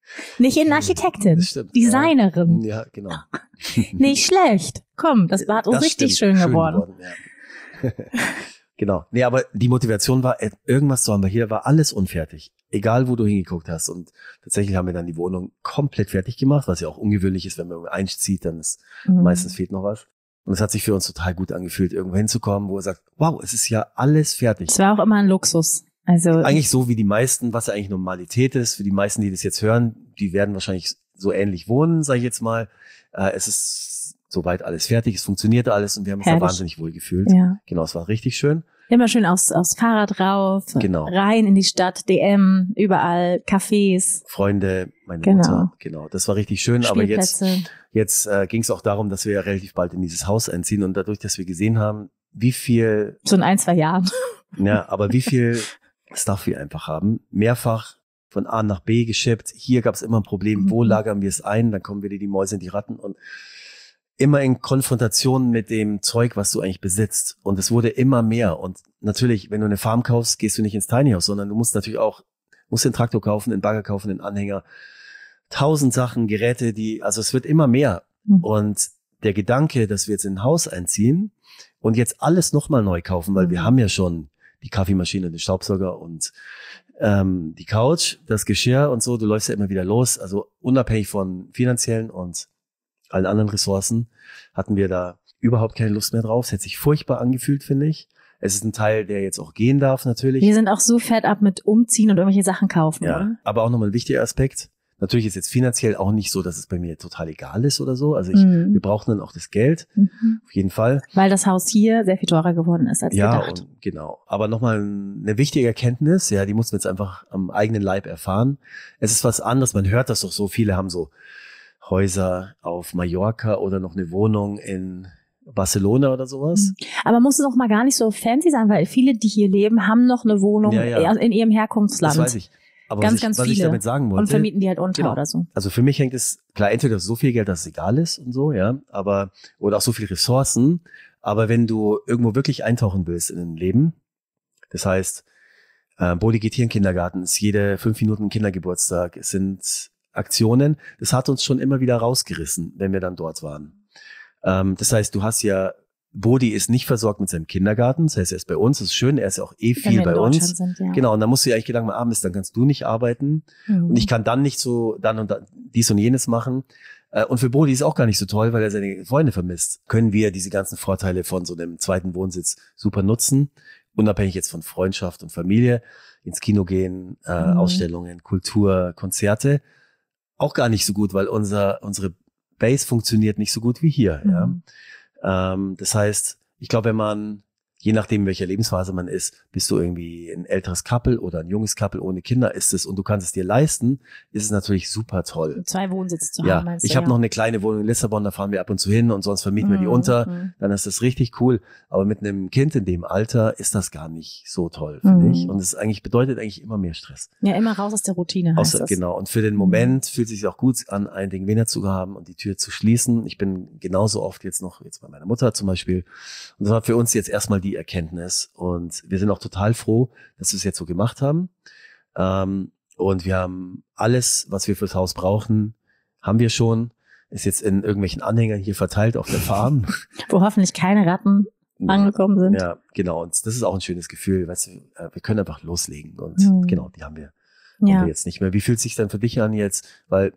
Nicht in Architektin, Das stimmt. Designerin. Ja, genau. Nicht schlecht. Komm, das war uns richtig schön geworden. Ja. Genau. Nee, aber die Motivation war, irgendwas zu haben, weil hier war alles unfertig. Egal, wo du hingeguckt hast. Und tatsächlich haben wir dann die Wohnung komplett fertig gemacht, was ja auch ungewöhnlich ist, wenn man einzieht, dann ist meistens fehlt noch was. Und es hat sich für uns total gut angefühlt, irgendwo hinzukommen, wo er sagt, wow, es ist ja alles fertig. Es war auch immer ein Luxus. Also eigentlich so wie die meisten, was ja eigentlich Normalität ist. Für die meisten, die das jetzt hören, die werden wahrscheinlich so ähnlich wohnen, sage ich jetzt mal. Es ist soweit alles fertig, es funktioniert alles und wir haben uns da wahnsinnig wohl gefühlt. Ja. Genau, es war richtig schön. Immer schön aufs Fahrrad rauf, genau. Rein in die Stadt, DM, überall, Cafés. Freunde, meine Mutter, genau. Das war richtig schön, aber jetzt ging es auch darum, dass wir relativ bald in dieses Haus einziehen und dadurch, dass wir gesehen haben, wie viel... So in 1-2 Jahren. Ja, aber wie viel Stuff wir einfach haben, mehrfach von A nach B geschippt. Hier gab es immer ein Problem, wo lagern wir es ein, dann kommen wieder die Mäuse und die Ratten und immer in Konfrontation mit dem Zeug, was du eigentlich besitzt. Und es wurde immer mehr. Und natürlich, wenn du eine Farm kaufst, gehst du nicht ins Tiny House, sondern du musst natürlich auch, den Traktor kaufen, den Bagger kaufen, den Anhänger. 1000 Sachen, Geräte, also es wird immer mehr. Und der Gedanke, dass wir jetzt in ein Haus einziehen und jetzt alles nochmal neu kaufen, weil wir haben ja schon die Kaffeemaschine, den Staubsauger und die Couch, das Geschirr und so, du läufst ja immer wieder los. Also unabhängig von finanziellen und allen anderen Ressourcen hatten wir da überhaupt keine Lust mehr drauf. Es hat sich furchtbar angefühlt, finde ich. Es ist ein Teil, der jetzt auch gehen darf natürlich. Wir sind auch so fett ab mit Umziehen und irgendwelche Sachen kaufen, ja, oder? Aber auch nochmal ein wichtiger Aspekt. Natürlich ist jetzt finanziell auch nicht so, dass es bei mir total egal ist oder so. Also wir brauchen dann auch das Geld, auf jeden Fall. Weil das Haus hier sehr viel teurer geworden ist als gedacht. Ja, und genau. Aber nochmal eine wichtige Erkenntnis, ja, die mussten wir jetzt einfach am eigenen Leib erfahren. Es ist was anderes, man hört das doch so, viele haben so Häuser auf Mallorca oder noch eine Wohnung in Barcelona oder sowas. Aber muss es auch mal gar nicht so fancy sein, weil viele, die hier leben, haben noch eine Wohnung in ihrem Herkunftsland. Das weiß ich. Aber ganz was ich damit sagen wollte. Und vermieten die halt unter oder so. Also für mich hängt es, klar, entweder so viel Geld, dass es egal ist und so, ja, oder auch so viel Ressourcen. Aber wenn du irgendwo wirklich eintauchen willst in ein Leben, das heißt, Bodi geht hier in den Kindergarten, ist jede 5 Minuten ein Kindergeburtstag, es sind Aktionen, das hat uns schon immer wieder rausgerissen, wenn wir dann dort waren. Das heißt, du hast ja, Bodi ist nicht versorgt mit seinem Kindergarten, das heißt, er ist bei uns, das ist schön, er ist ja auch viel bei uns. Sind, ja. Genau, und dann musst du dir eigentlich Gedanken machen, dann kannst du nicht arbeiten und ich kann dann nicht so dann und dies und jenes machen. Und für Bodi ist auch gar nicht so toll, weil er seine Freunde vermisst. Können wir diese ganzen Vorteile von so einem zweiten Wohnsitz super nutzen, unabhängig jetzt von Freundschaft und Familie, ins Kino gehen, Ausstellungen, Kultur, Konzerte. Auch gar nicht so gut, weil unsere Base funktioniert nicht so gut wie hier. Ja. Das heißt, ich glaube, wenn man, je nachdem, in welcher Lebensphase man ist, bist du irgendwie ein älteres Couple oder ein junges Couple ohne Kinder ist es und du kannst es dir leisten, ist es natürlich super toll. 2 Wohnsitze zu haben, meinst du? Ich habe noch eine kleine Wohnung in Lissabon, da fahren wir ab und zu hin und sonst vermieten wir die unter, dann ist das richtig cool. Aber mit einem Kind in dem Alter ist das gar nicht so toll, finde ich. Und es bedeutet eigentlich immer mehr Stress. Ja, immer raus aus der Routine heißt das. Genau, und für den Moment fühlt es sich auch gut an, ein Ding weniger zu haben und die Tür zu schließen. Ich bin genauso oft jetzt bei meiner Mutter zum Beispiel. Und das war für uns jetzt erstmal die Erkenntnis. Und wir sind auch total froh, dass wir es jetzt so gemacht haben. Und wir haben alles, was wir fürs Haus brauchen, haben wir schon. Ist jetzt in irgendwelchen Anhängern hier verteilt auf der Farm. Wo hoffentlich keine Ratten angekommen sind. Ja, genau. Und das ist auch ein schönes Gefühl. Weißt du, wir können einfach loslegen. Und genau, die haben wir jetzt nicht mehr. Wie fühlt es sich dann für dich an jetzt? Weil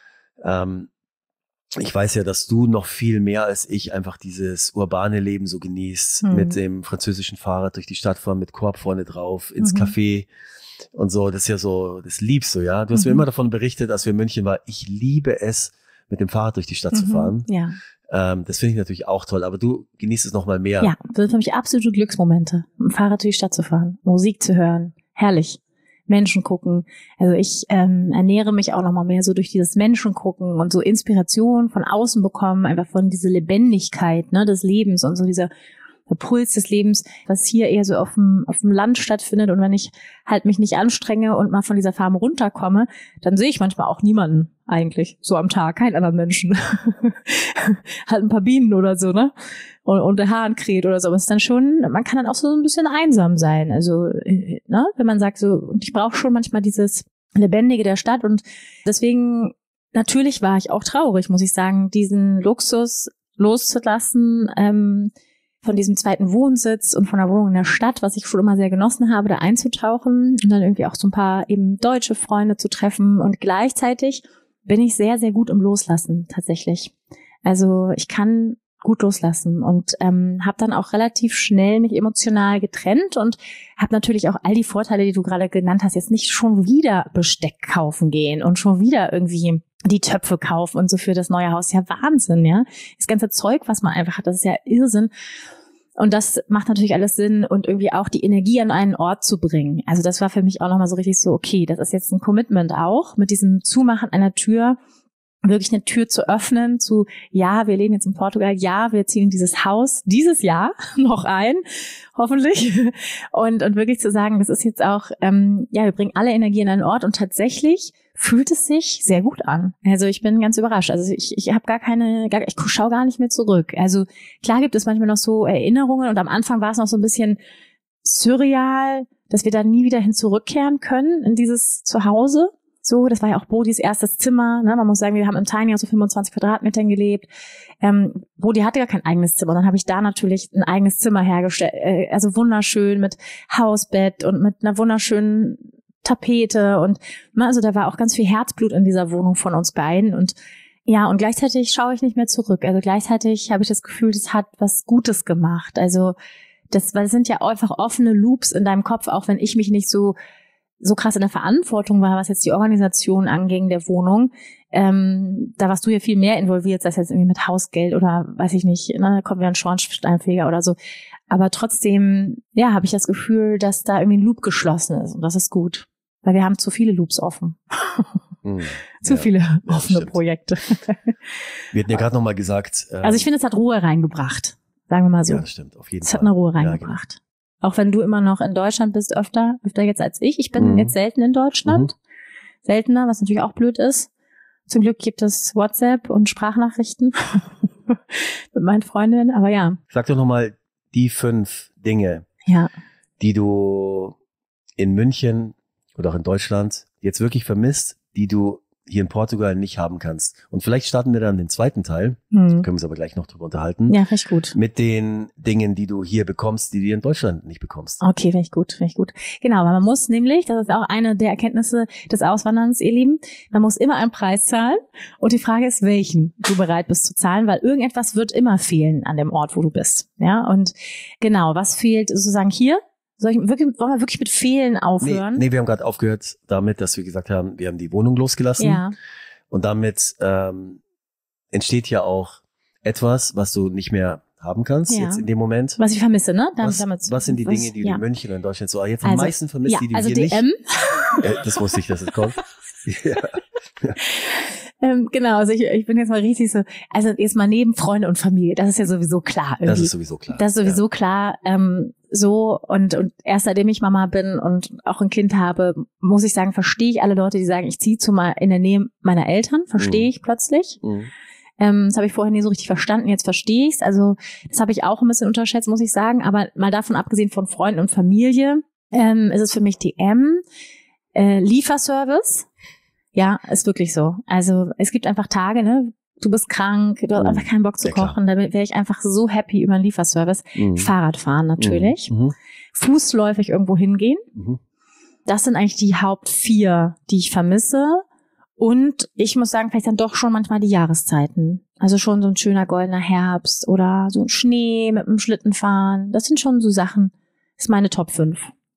ich weiß ja, dass du noch viel mehr als ich einfach dieses urbane Leben so genießt, mit dem französischen Fahrrad durch die Stadt fahren, mit Korb vorne drauf, ins Café und so. Das ist ja so, das liebst du, ja. Du hast mir immer davon berichtet, als wir in München waren, ich liebe es, mit dem Fahrrad durch die Stadt zu fahren. Ja. Das finde ich natürlich auch toll, aber du genießt es noch mal mehr. Ja, das sind für mich absolute Glücksmomente, mit dem Fahrrad durch die Stadt zu fahren, Musik zu hören. Herrlich. Menschen gucken. Also ich ernähre mich auch noch mal mehr so durch dieses Menschen gucken und so Inspiration von außen bekommen, einfach von dieser Lebendigkeit, ne, des Lebens und so dieser Puls des Lebens, was hier eher so auf dem Land stattfindet. Und wenn ich halt mich nicht anstrenge und mal von dieser Farm runterkomme, dann sehe ich manchmal auch niemanden eigentlich so am Tag, keinen anderen Menschen. Halt ein paar Bienen oder so, ne? Und der Hahn kräht oder so. Aber es ist dann schon, man kann dann auch so ein bisschen einsam sein. Also, ne, wenn man sagt so, und ich brauche schon manchmal dieses Lebendige der Stadt. Und deswegen, natürlich war ich auch traurig, muss ich sagen, diesen Luxus loszulassen, von diesem zweiten Wohnsitz und von der Wohnung in der Stadt, was ich schon immer sehr genossen habe, da einzutauchen und dann irgendwie auch so ein paar eben deutsche Freunde zu treffen. Und gleichzeitig bin ich sehr, sehr gut im Loslassen tatsächlich. Also ich kann gut loslassen und habe dann auch relativ schnell mich emotional getrennt und habe natürlich auch all die Vorteile, die du gerade genannt hast, jetzt nicht schon wieder Besteck kaufen gehen und schon wieder irgendwie die Töpfe kaufen und so für das neue Haus. Ja, Wahnsinn, ja. Das ganze Zeug, was man einfach hat, das ist ja Irrsinn. Und das macht natürlich alles Sinn und irgendwie auch die Energie an einen Ort zu bringen. Also das war für mich auch nochmal so richtig so, okay, das ist jetzt ein Commitment auch, mit diesem Zumachen einer Tür, wirklich eine Tür zu öffnen zu, ja, wir leben jetzt in Portugal, ja, wir ziehen in dieses Haus dieses Jahr noch ein, hoffentlich. Und wirklich zu sagen, das ist jetzt auch, ja, wir bringen alle Energie in einen Ort und tatsächlich fühlt es sich sehr gut an. Also ich bin ganz überrascht. Also ich habe ich schaue gar nicht mehr zurück. Also klar gibt es manchmal noch so Erinnerungen und am Anfang war es noch so ein bisschen surreal, dass wir da nie wieder hin zurückkehren können in dieses Zuhause. So, das war ja auch Bodis erstes Zimmer. Ne? Man muss sagen, wir haben im Tiny House so 25 Quadratmetern gelebt. Bodi hatte gar kein eigenes Zimmer. Und dann habe ich da natürlich ein eigenes Zimmer hergestellt. Also wunderschön mit Hausbett und mit einer wunderschönen Tapete. Und also da war auch ganz viel Herzblut in dieser Wohnung von uns beiden. Und ja, und gleichzeitig schaue ich nicht mehr zurück. Also gleichzeitig habe ich das Gefühl, das hat was Gutes gemacht. Also weil es sind ja einfach offene Loops in deinem Kopf, auch wenn ich mich nicht so krass in der Verantwortung war, was jetzt die Organisation anging der Wohnung. Da warst du ja viel mehr involviert, sei es jetzt irgendwie mit Hausgeld oder weiß ich nicht, ne, da kommt wieder ein Schornsteinfeger oder so. Aber trotzdem, ja, habe ich das Gefühl, dass da irgendwie ein Loop geschlossen ist und das ist gut. Weil wir haben zu viele Loops offen. Zu viele offene Projekte. Wir hatten ja gerade nochmal gesagt. Also ich finde, es hat Ruhe reingebracht. Sagen wir mal so. Ja, das stimmt, auf jeden Fall. Es hat eine Ruhe reingebracht. Ja, genau. Auch wenn du immer noch in Deutschland bist, öfter jetzt als ich. Ich bin jetzt selten in Deutschland. Seltener, was natürlich auch blöd ist. Zum Glück gibt es WhatsApp und Sprachnachrichten mit meinen Freundinnen, aber ja. Sag doch nochmal die 5 Dinge, die du in München oder auch in Deutschland jetzt wirklich vermisst, die du hier in Portugal nicht haben kannst. Und vielleicht starten wir dann den zweiten Teil, können wir uns aber gleich noch drüber unterhalten. Ja, finde ich gut. Mit den Dingen, die du hier bekommst, die du in Deutschland nicht bekommst. Okay, finde ich gut. Genau, weil man muss nämlich, das ist auch eine der Erkenntnisse des Auswanderns, ihr Lieben, man muss immer einen Preis zahlen und die Frage ist, welchen du bereit bist zu zahlen, weil irgendetwas wird immer fehlen an dem Ort, wo du bist. Ja, und genau, was fehlt sozusagen hier? Wollen wir wirklich mit Fehlen aufhören? Nee, wir haben gerade aufgehört damit, dass wir gesagt haben, wir haben die Wohnung losgelassen. Ja. Und damit entsteht ja auch etwas, was du nicht mehr haben kannst jetzt in dem Moment. Was ich vermisse, ne? Was sind die Dinge, die du in München oder in Deutschland so jetzt am meisten vermisst, die du also hier DM. nicht? Das wusste ich, dass es kommt. Ja. Genau, also ich bin jetzt mal richtig so, also jetzt mal neben Freunde und Familie, das ist ja sowieso klar irgendwie. Das ist sowieso klar. Das ist sowieso klar, so und erst seitdem ich Mama bin und auch ein Kind habe, muss ich sagen, verstehe ich alle Leute, die sagen, ich ziehe mal in der Nähe meiner Eltern, verstehe ich plötzlich. Das habe ich vorher nie so richtig verstanden, jetzt verstehe ich es, also das habe ich auch ein bisschen unterschätzt, muss ich sagen, aber mal davon abgesehen von Freunden und Familie, ist es für mich DM, Lieferservice. Ja, ist wirklich so. Also es gibt einfach Tage, ne? Du bist krank, du hast einfach keinen Bock zu kochen. Da wäre ich einfach so happy über einen Lieferservice. Fahrradfahren natürlich. Fußläufig irgendwo hingehen. Das sind eigentlich die Haupt 4, die ich vermisse. Und ich muss sagen, vielleicht dann doch schon manchmal die Jahreszeiten. Also schon so ein schöner goldener Herbst oder so ein Schnee mit einem Schlitten fahren. Das sind schon so Sachen. Das ist meine Top 5,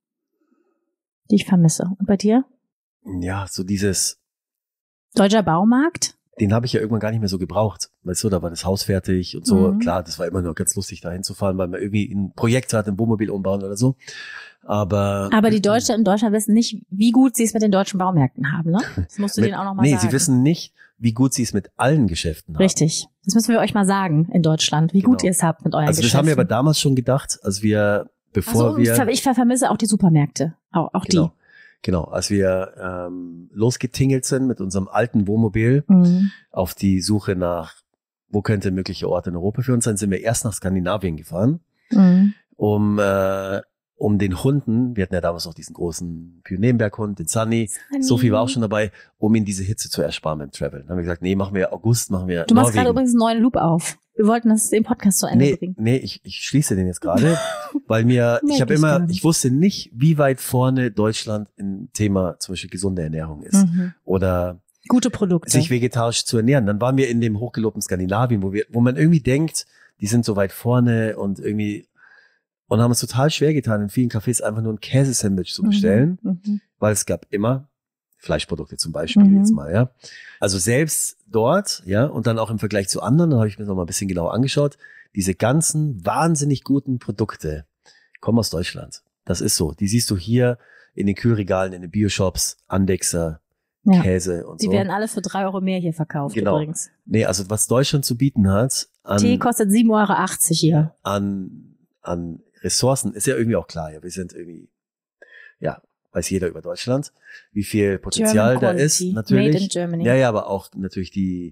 die ich vermisse. Und bei dir? Ja, so dieses Deutscher Baumarkt? Den habe ich ja irgendwann gar nicht mehr so gebraucht. Weißt du, da war das Haus fertig und so. Klar, das war immer nur ganz lustig, da hinzufahren, weil man irgendwie ein Projekt hat, ein Wohnmobil umbauen oder so. Aber die Deutschen in Deutschland wissen nicht, wie gut sie es mit den deutschen Baumärkten haben, ne? Das musst du denen auch nochmal sagen. Nee, sie wissen nicht, wie gut sie es mit allen Geschäften haben. Richtig. Das müssen wir euch mal sagen in Deutschland, wie gut ihr es habt mit euren Geschäften. Also das haben wir aber damals schon gedacht, als wir, ich vermisse auch die Supermärkte. Auch die. Genau, als wir losgetingelt sind mit unserem alten Wohnmobil auf die Suche nach, wo könnte mögliche Orte in Europa für uns sein, sind wir erst nach Skandinavien gefahren, um um den Hunden, wir hatten ja damals noch diesen großen Pionierberghund, den Sunny, Sophie war auch schon dabei, um ihn diese Hitze zu ersparen beim Travel. Dann haben wir gesagt, nee, machen wir August, machen wir Du machst Norwegen. gerade übrigens einen neuen Loop auf. Wir wollten das den Podcast zu Ende bringen. Nee, ich schließe den jetzt gerade, weil ich wusste nicht, wie weit vorne Deutschland im Thema zum Beispiel gesunde Ernährung ist. Oder gute Produkte. Sich vegetarisch zu ernähren. Dann waren wir in dem hochgelobten Skandinavien, wo man irgendwie denkt, die sind so weit vorne und haben es total schwer getan, in vielen Cafés einfach nur ein Käsesandwich zu bestellen, weil es gab immer Fleischprodukte zum Beispiel jetzt mal, ja. Also selbst dort, ja, und dann auch im Vergleich zu anderen, da habe ich mir noch mal ein bisschen genauer angeschaut, diese ganzen wahnsinnig guten Produkte kommen aus Deutschland. Das ist so. Die siehst du hier in den Kühlregalen, in den Bioshops, Andexer, Käse und so. Die werden alle für 3 Euro mehr hier verkauft übrigens. Nee, also was Deutschland zu bieten hat. Tee kostet 7,80 Euro hier. An Ressourcen ist ja irgendwie auch klar. Ja, wir sind irgendwie, ja, weiß jeder über Deutschland, wie viel Potenzial da ist, natürlich. Made in Germany. Ja, aber auch natürlich die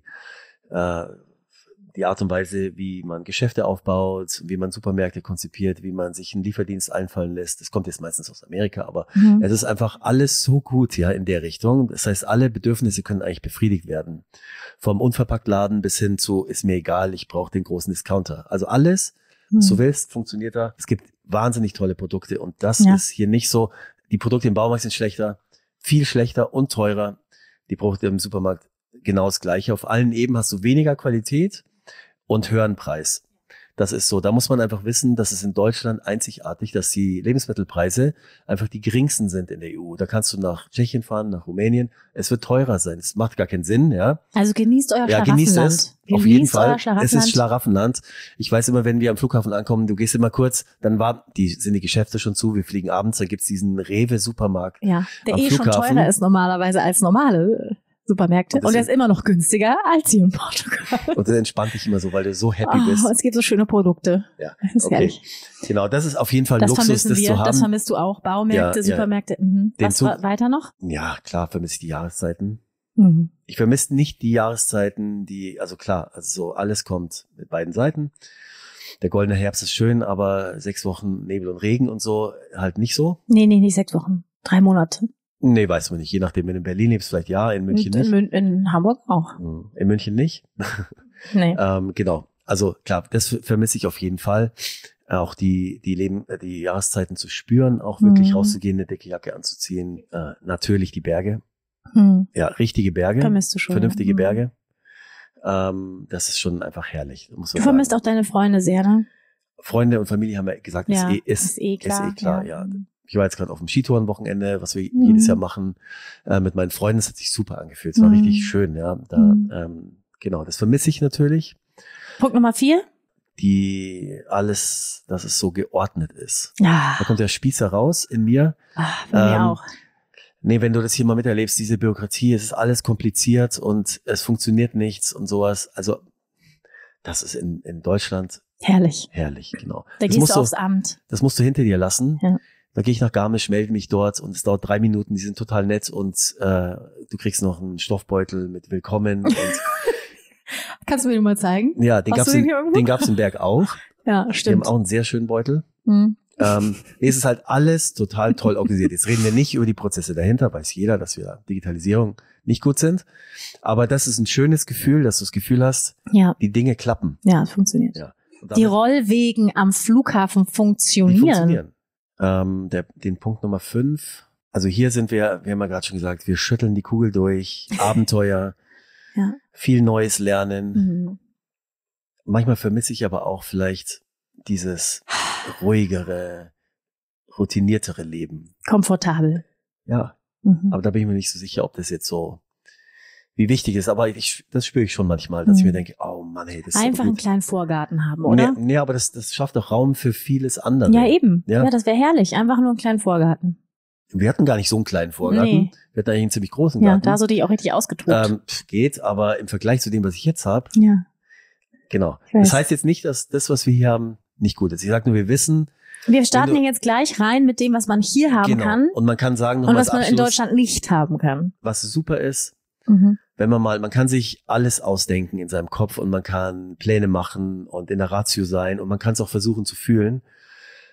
Art und Weise, wie man Geschäfte aufbaut, wie man Supermärkte konzipiert, wie man sich einen Lieferdienst einfallen lässt. Das kommt jetzt meistens aus Amerika, aber es ist einfach alles so gut, ja, in der Richtung. Das heißt, alle Bedürfnisse können eigentlich befriedigt werden. Vom Unverpacktladen bis hin zu, ist mir egal, ich brauche den großen Discounter. Also alles, was du willst, funktioniert da. Es gibt wahnsinnig tolle Produkte und das ist hier nicht so. Die Produkte im Baumarkt sind schlechter, viel schlechter und teurer. Die Produkte im Supermarkt genau das Gleiche. Auf allen Ebenen hast du weniger Qualität und höheren Preis. Das ist so. Da muss man einfach wissen, dass es in Deutschland einzigartig, dass die Lebensmittelpreise einfach die geringsten sind in der EU. Da kannst du nach Tschechien fahren, nach Rumänien. Es wird teurer sein. Es macht gar keinen Sinn, ja. Also genießt euer Schlaraffenland. Ja, genießt es. Auf jeden Fall. Es ist Schlaraffenland. Ich weiß immer, wenn wir am Flughafen ankommen, du gehst immer kurz, dann sind die Geschäfte schon zu. Wir fliegen abends, dann gibt's diesen Rewe-Supermarkt. Ja, der schon teurer ist normalerweise als normale Supermärkte. Und der ist immer noch günstiger als hier in Portugal. Und das entspannt dich immer so, weil du so happy bist. Es gibt so schöne Produkte. Ja, das ist herrlich. Genau, das ist auf jeden Fall Luxus, das zu haben. Das vermisst du auch. Baumärkte, Supermärkte. Was weiter noch? Ja, klar, vermisse ich die Jahreszeiten. Ich vermisse nicht die Jahreszeiten, also so alles kommt mit beiden Seiten. Der goldene Herbst ist schön, aber 6 Wochen Nebel und Regen und so halt nicht so. Nee, nicht 6 Wochen. 3 Monate. Nee, weiß man nicht. Je nachdem, wenn du in Berlin lebst, vielleicht ja, in München nicht. In Hamburg auch. In München nicht. Nee. Genau. Also klar, das vermisse ich auf jeden Fall. Auch die Jahreszeiten zu spüren, auch wirklich rauszugehen, eine dicke Jacke anzuziehen. Natürlich die Berge. Ja, richtige Berge. Vermisst du schon. Vernünftige Berge. Das ist schon einfach herrlich. Du vermisst auch deine Freunde sehr, ne? Freunde und Familie haben ja gesagt, ist klar, ja. Ich war jetzt gerade auf dem Skitourenwochenende, was wir jedes Jahr machen, mit meinen Freunden. Das hat sich super angefühlt. Es war richtig schön, ja. Genau, das vermisse ich natürlich. Punkt Nummer 4? Dass es so geordnet ist. Ah. Da kommt der Spießer raus in mir. Bei mir auch. Nee, wenn du das hier mal miterlebst, diese Bürokratie, es ist alles kompliziert und es funktioniert nichts und sowas. Also, das ist in Deutschland herrlich, genau. Da gehst du aufs Amt. Das musst du hinter dir lassen. Ja. Da gehe ich nach Garmisch, melde mich dort und es dauert 3 Minuten, die sind total nett und du kriegst noch einen Stoffbeutel mit Willkommen. Und kannst du mir den mal zeigen? Ja, den gab's im Berg auch. Ja, stimmt. Die haben auch einen sehr schönen Beutel. Es ist halt alles total toll organisiert. Jetzt reden wir nicht über die Prozesse dahinter, weiß jeder, dass wir Digitalisierung nicht gut sind. Aber das ist ein schönes Gefühl, dass du das Gefühl hast, die Dinge klappen. Ja, es funktioniert. Ja. Die Rollwegen am Flughafen funktionieren. Den Punkt Nummer 5. Also hier sind wir haben ja gerade schon gesagt, wir schütteln die Kugel durch, Abenteuer, viel Neues lernen. Manchmal vermisse ich aber auch vielleicht dieses ruhigere, routiniertere Leben. Komfortabel. Ja, aber da bin ich mir nicht so sicher, ob das jetzt so, wie wichtig ist. Aber das spüre ich schon manchmal, dass ich mir denke, oh Mann, hey, das ist einfach so einen kleinen Vorgarten haben, oder? Nee, aber das schafft auch Raum für vieles andere. Ja, eben. Ja, das wäre herrlich. Einfach nur einen kleinen Vorgarten. Wir hatten gar nicht so einen kleinen Vorgarten. Nee. Wir hatten eigentlich einen ziemlich großen Garten. Ja, da so dich auch richtig ausgetobt. Geht, aber im Vergleich zu dem, was ich jetzt habe. Ja. Genau. Das heißt jetzt nicht, dass das, was wir hier haben, nicht gut ist. Ich sage nur, wir wissen. Wir starten ja jetzt gleich rein mit dem, was man hier haben kann. Und man kann sagen, und was man in Deutschland nicht haben kann. Was super ist, wenn man kann sich alles ausdenken in seinem Kopf und man kann Pläne machen und in der Ratio sein und man kann es auch versuchen zu fühlen.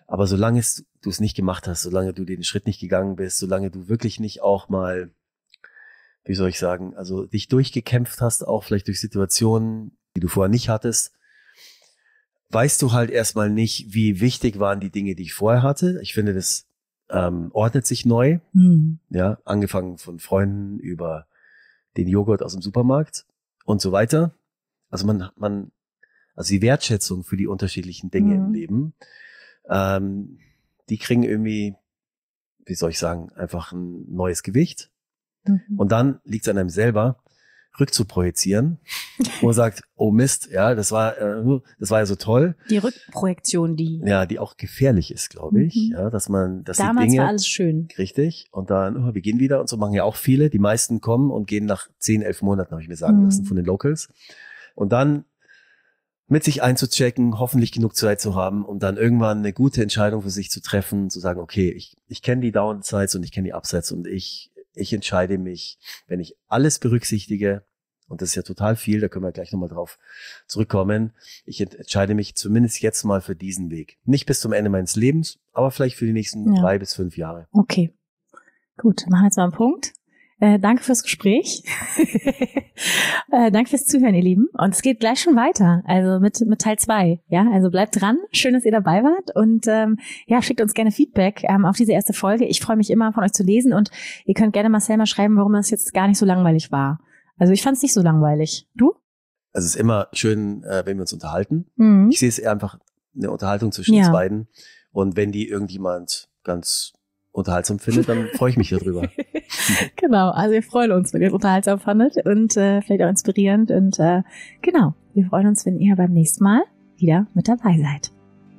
Aber solange du es nicht gemacht hast, solange du den Schritt nicht gegangen bist, solange du wirklich nicht auch mal, wie soll ich sagen, also dich durchgekämpft hast, auch vielleicht durch Situationen, die du vorher nicht hattest, weißt du halt erstmal nicht, wie wichtig waren die Dinge, die ich vorher hatte. Ich finde, das ordnet sich neu. Ja, angefangen von Freunden über den Joghurt aus dem Supermarkt und so weiter. Also also die Wertschätzung für die unterschiedlichen Dinge im Leben, die kriegen irgendwie, wie soll ich sagen, einfach ein neues Gewicht. Und dann liegt es an einem selber, rückzuprojizieren, wo man sagt, oh Mist, ja, das war ja so toll. Die Rückprojektion, die auch gefährlich ist, glaube ich, ja, dass damals die Dinge, war alles schön. Richtig, und dann, wir gehen wieder, und so machen ja auch viele, die meisten kommen und gehen nach 10, 11 Monaten, habe ich mir sagen lassen, von den Locals. Und dann mit sich einzuchecken, hoffentlich genug Zeit zu haben, um dann irgendwann eine gute Entscheidung für sich zu treffen, zu sagen, okay, ich kenne die Downsides und ich kenne die Upsides und ich entscheide mich, wenn ich alles berücksichtige, und das ist ja total viel, da können wir gleich nochmal drauf zurückkommen, ich entscheide mich zumindest jetzt mal für diesen Weg. Nicht bis zum Ende meines Lebens, aber vielleicht für die nächsten 3 bis 5 Jahre. Okay, gut, machen wir jetzt mal einen Punkt. Danke fürs Gespräch. Danke fürs Zuhören, ihr Lieben. Und es geht gleich schon weiter, also mit Teil 2. Ja, also bleibt dran. Schön, dass ihr dabei wart. Und schickt uns gerne Feedback auf diese erste Folge. Ich freue mich immer, von euch zu lesen. Und ihr könnt gerne Marcel mal schreiben, warum das jetzt gar nicht so langweilig war. Also ich fand es nicht so langweilig. Du? Also es ist immer schön, wenn wir uns unterhalten. Ich sehe es eher einfach eine Unterhaltung zwischen uns beiden. Und wenn die irgendjemand ganz unterhaltsam findet, dann freue ich mich darüber. Genau, also wir freuen uns, wenn ihr es unterhaltsam fandet und vielleicht auch inspirierend. Und genau, wir freuen uns, wenn ihr beim nächsten Mal wieder mit dabei seid.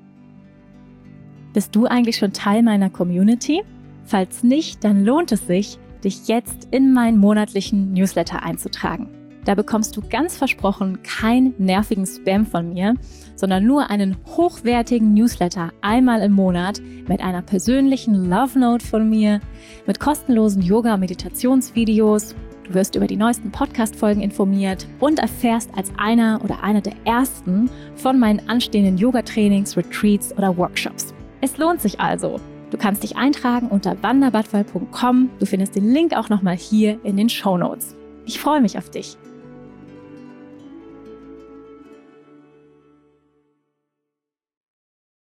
Bist du eigentlich schon Teil meiner Community? Falls nicht, dann lohnt es sich, dich jetzt in meinen monatlichen Newsletter einzutragen. Da bekommst du ganz versprochen keinen nervigen Spam von mir, sondern nur einen hochwertigen Newsletter einmal im Monat mit einer persönlichen Love Note von mir, mit kostenlosen Yoga- und Meditationsvideos. Du wirst über die neuesten Podcast-Folgen informiert und erfährst als einer oder eine der ersten von meinen anstehenden Yoga-Trainings, Retreats oder Workshops. Es lohnt sich also. Du kannst dich eintragen unter wanderbadwal.com. Du findest den Link auch nochmal hier in den Shownotes. Ich freue mich auf dich.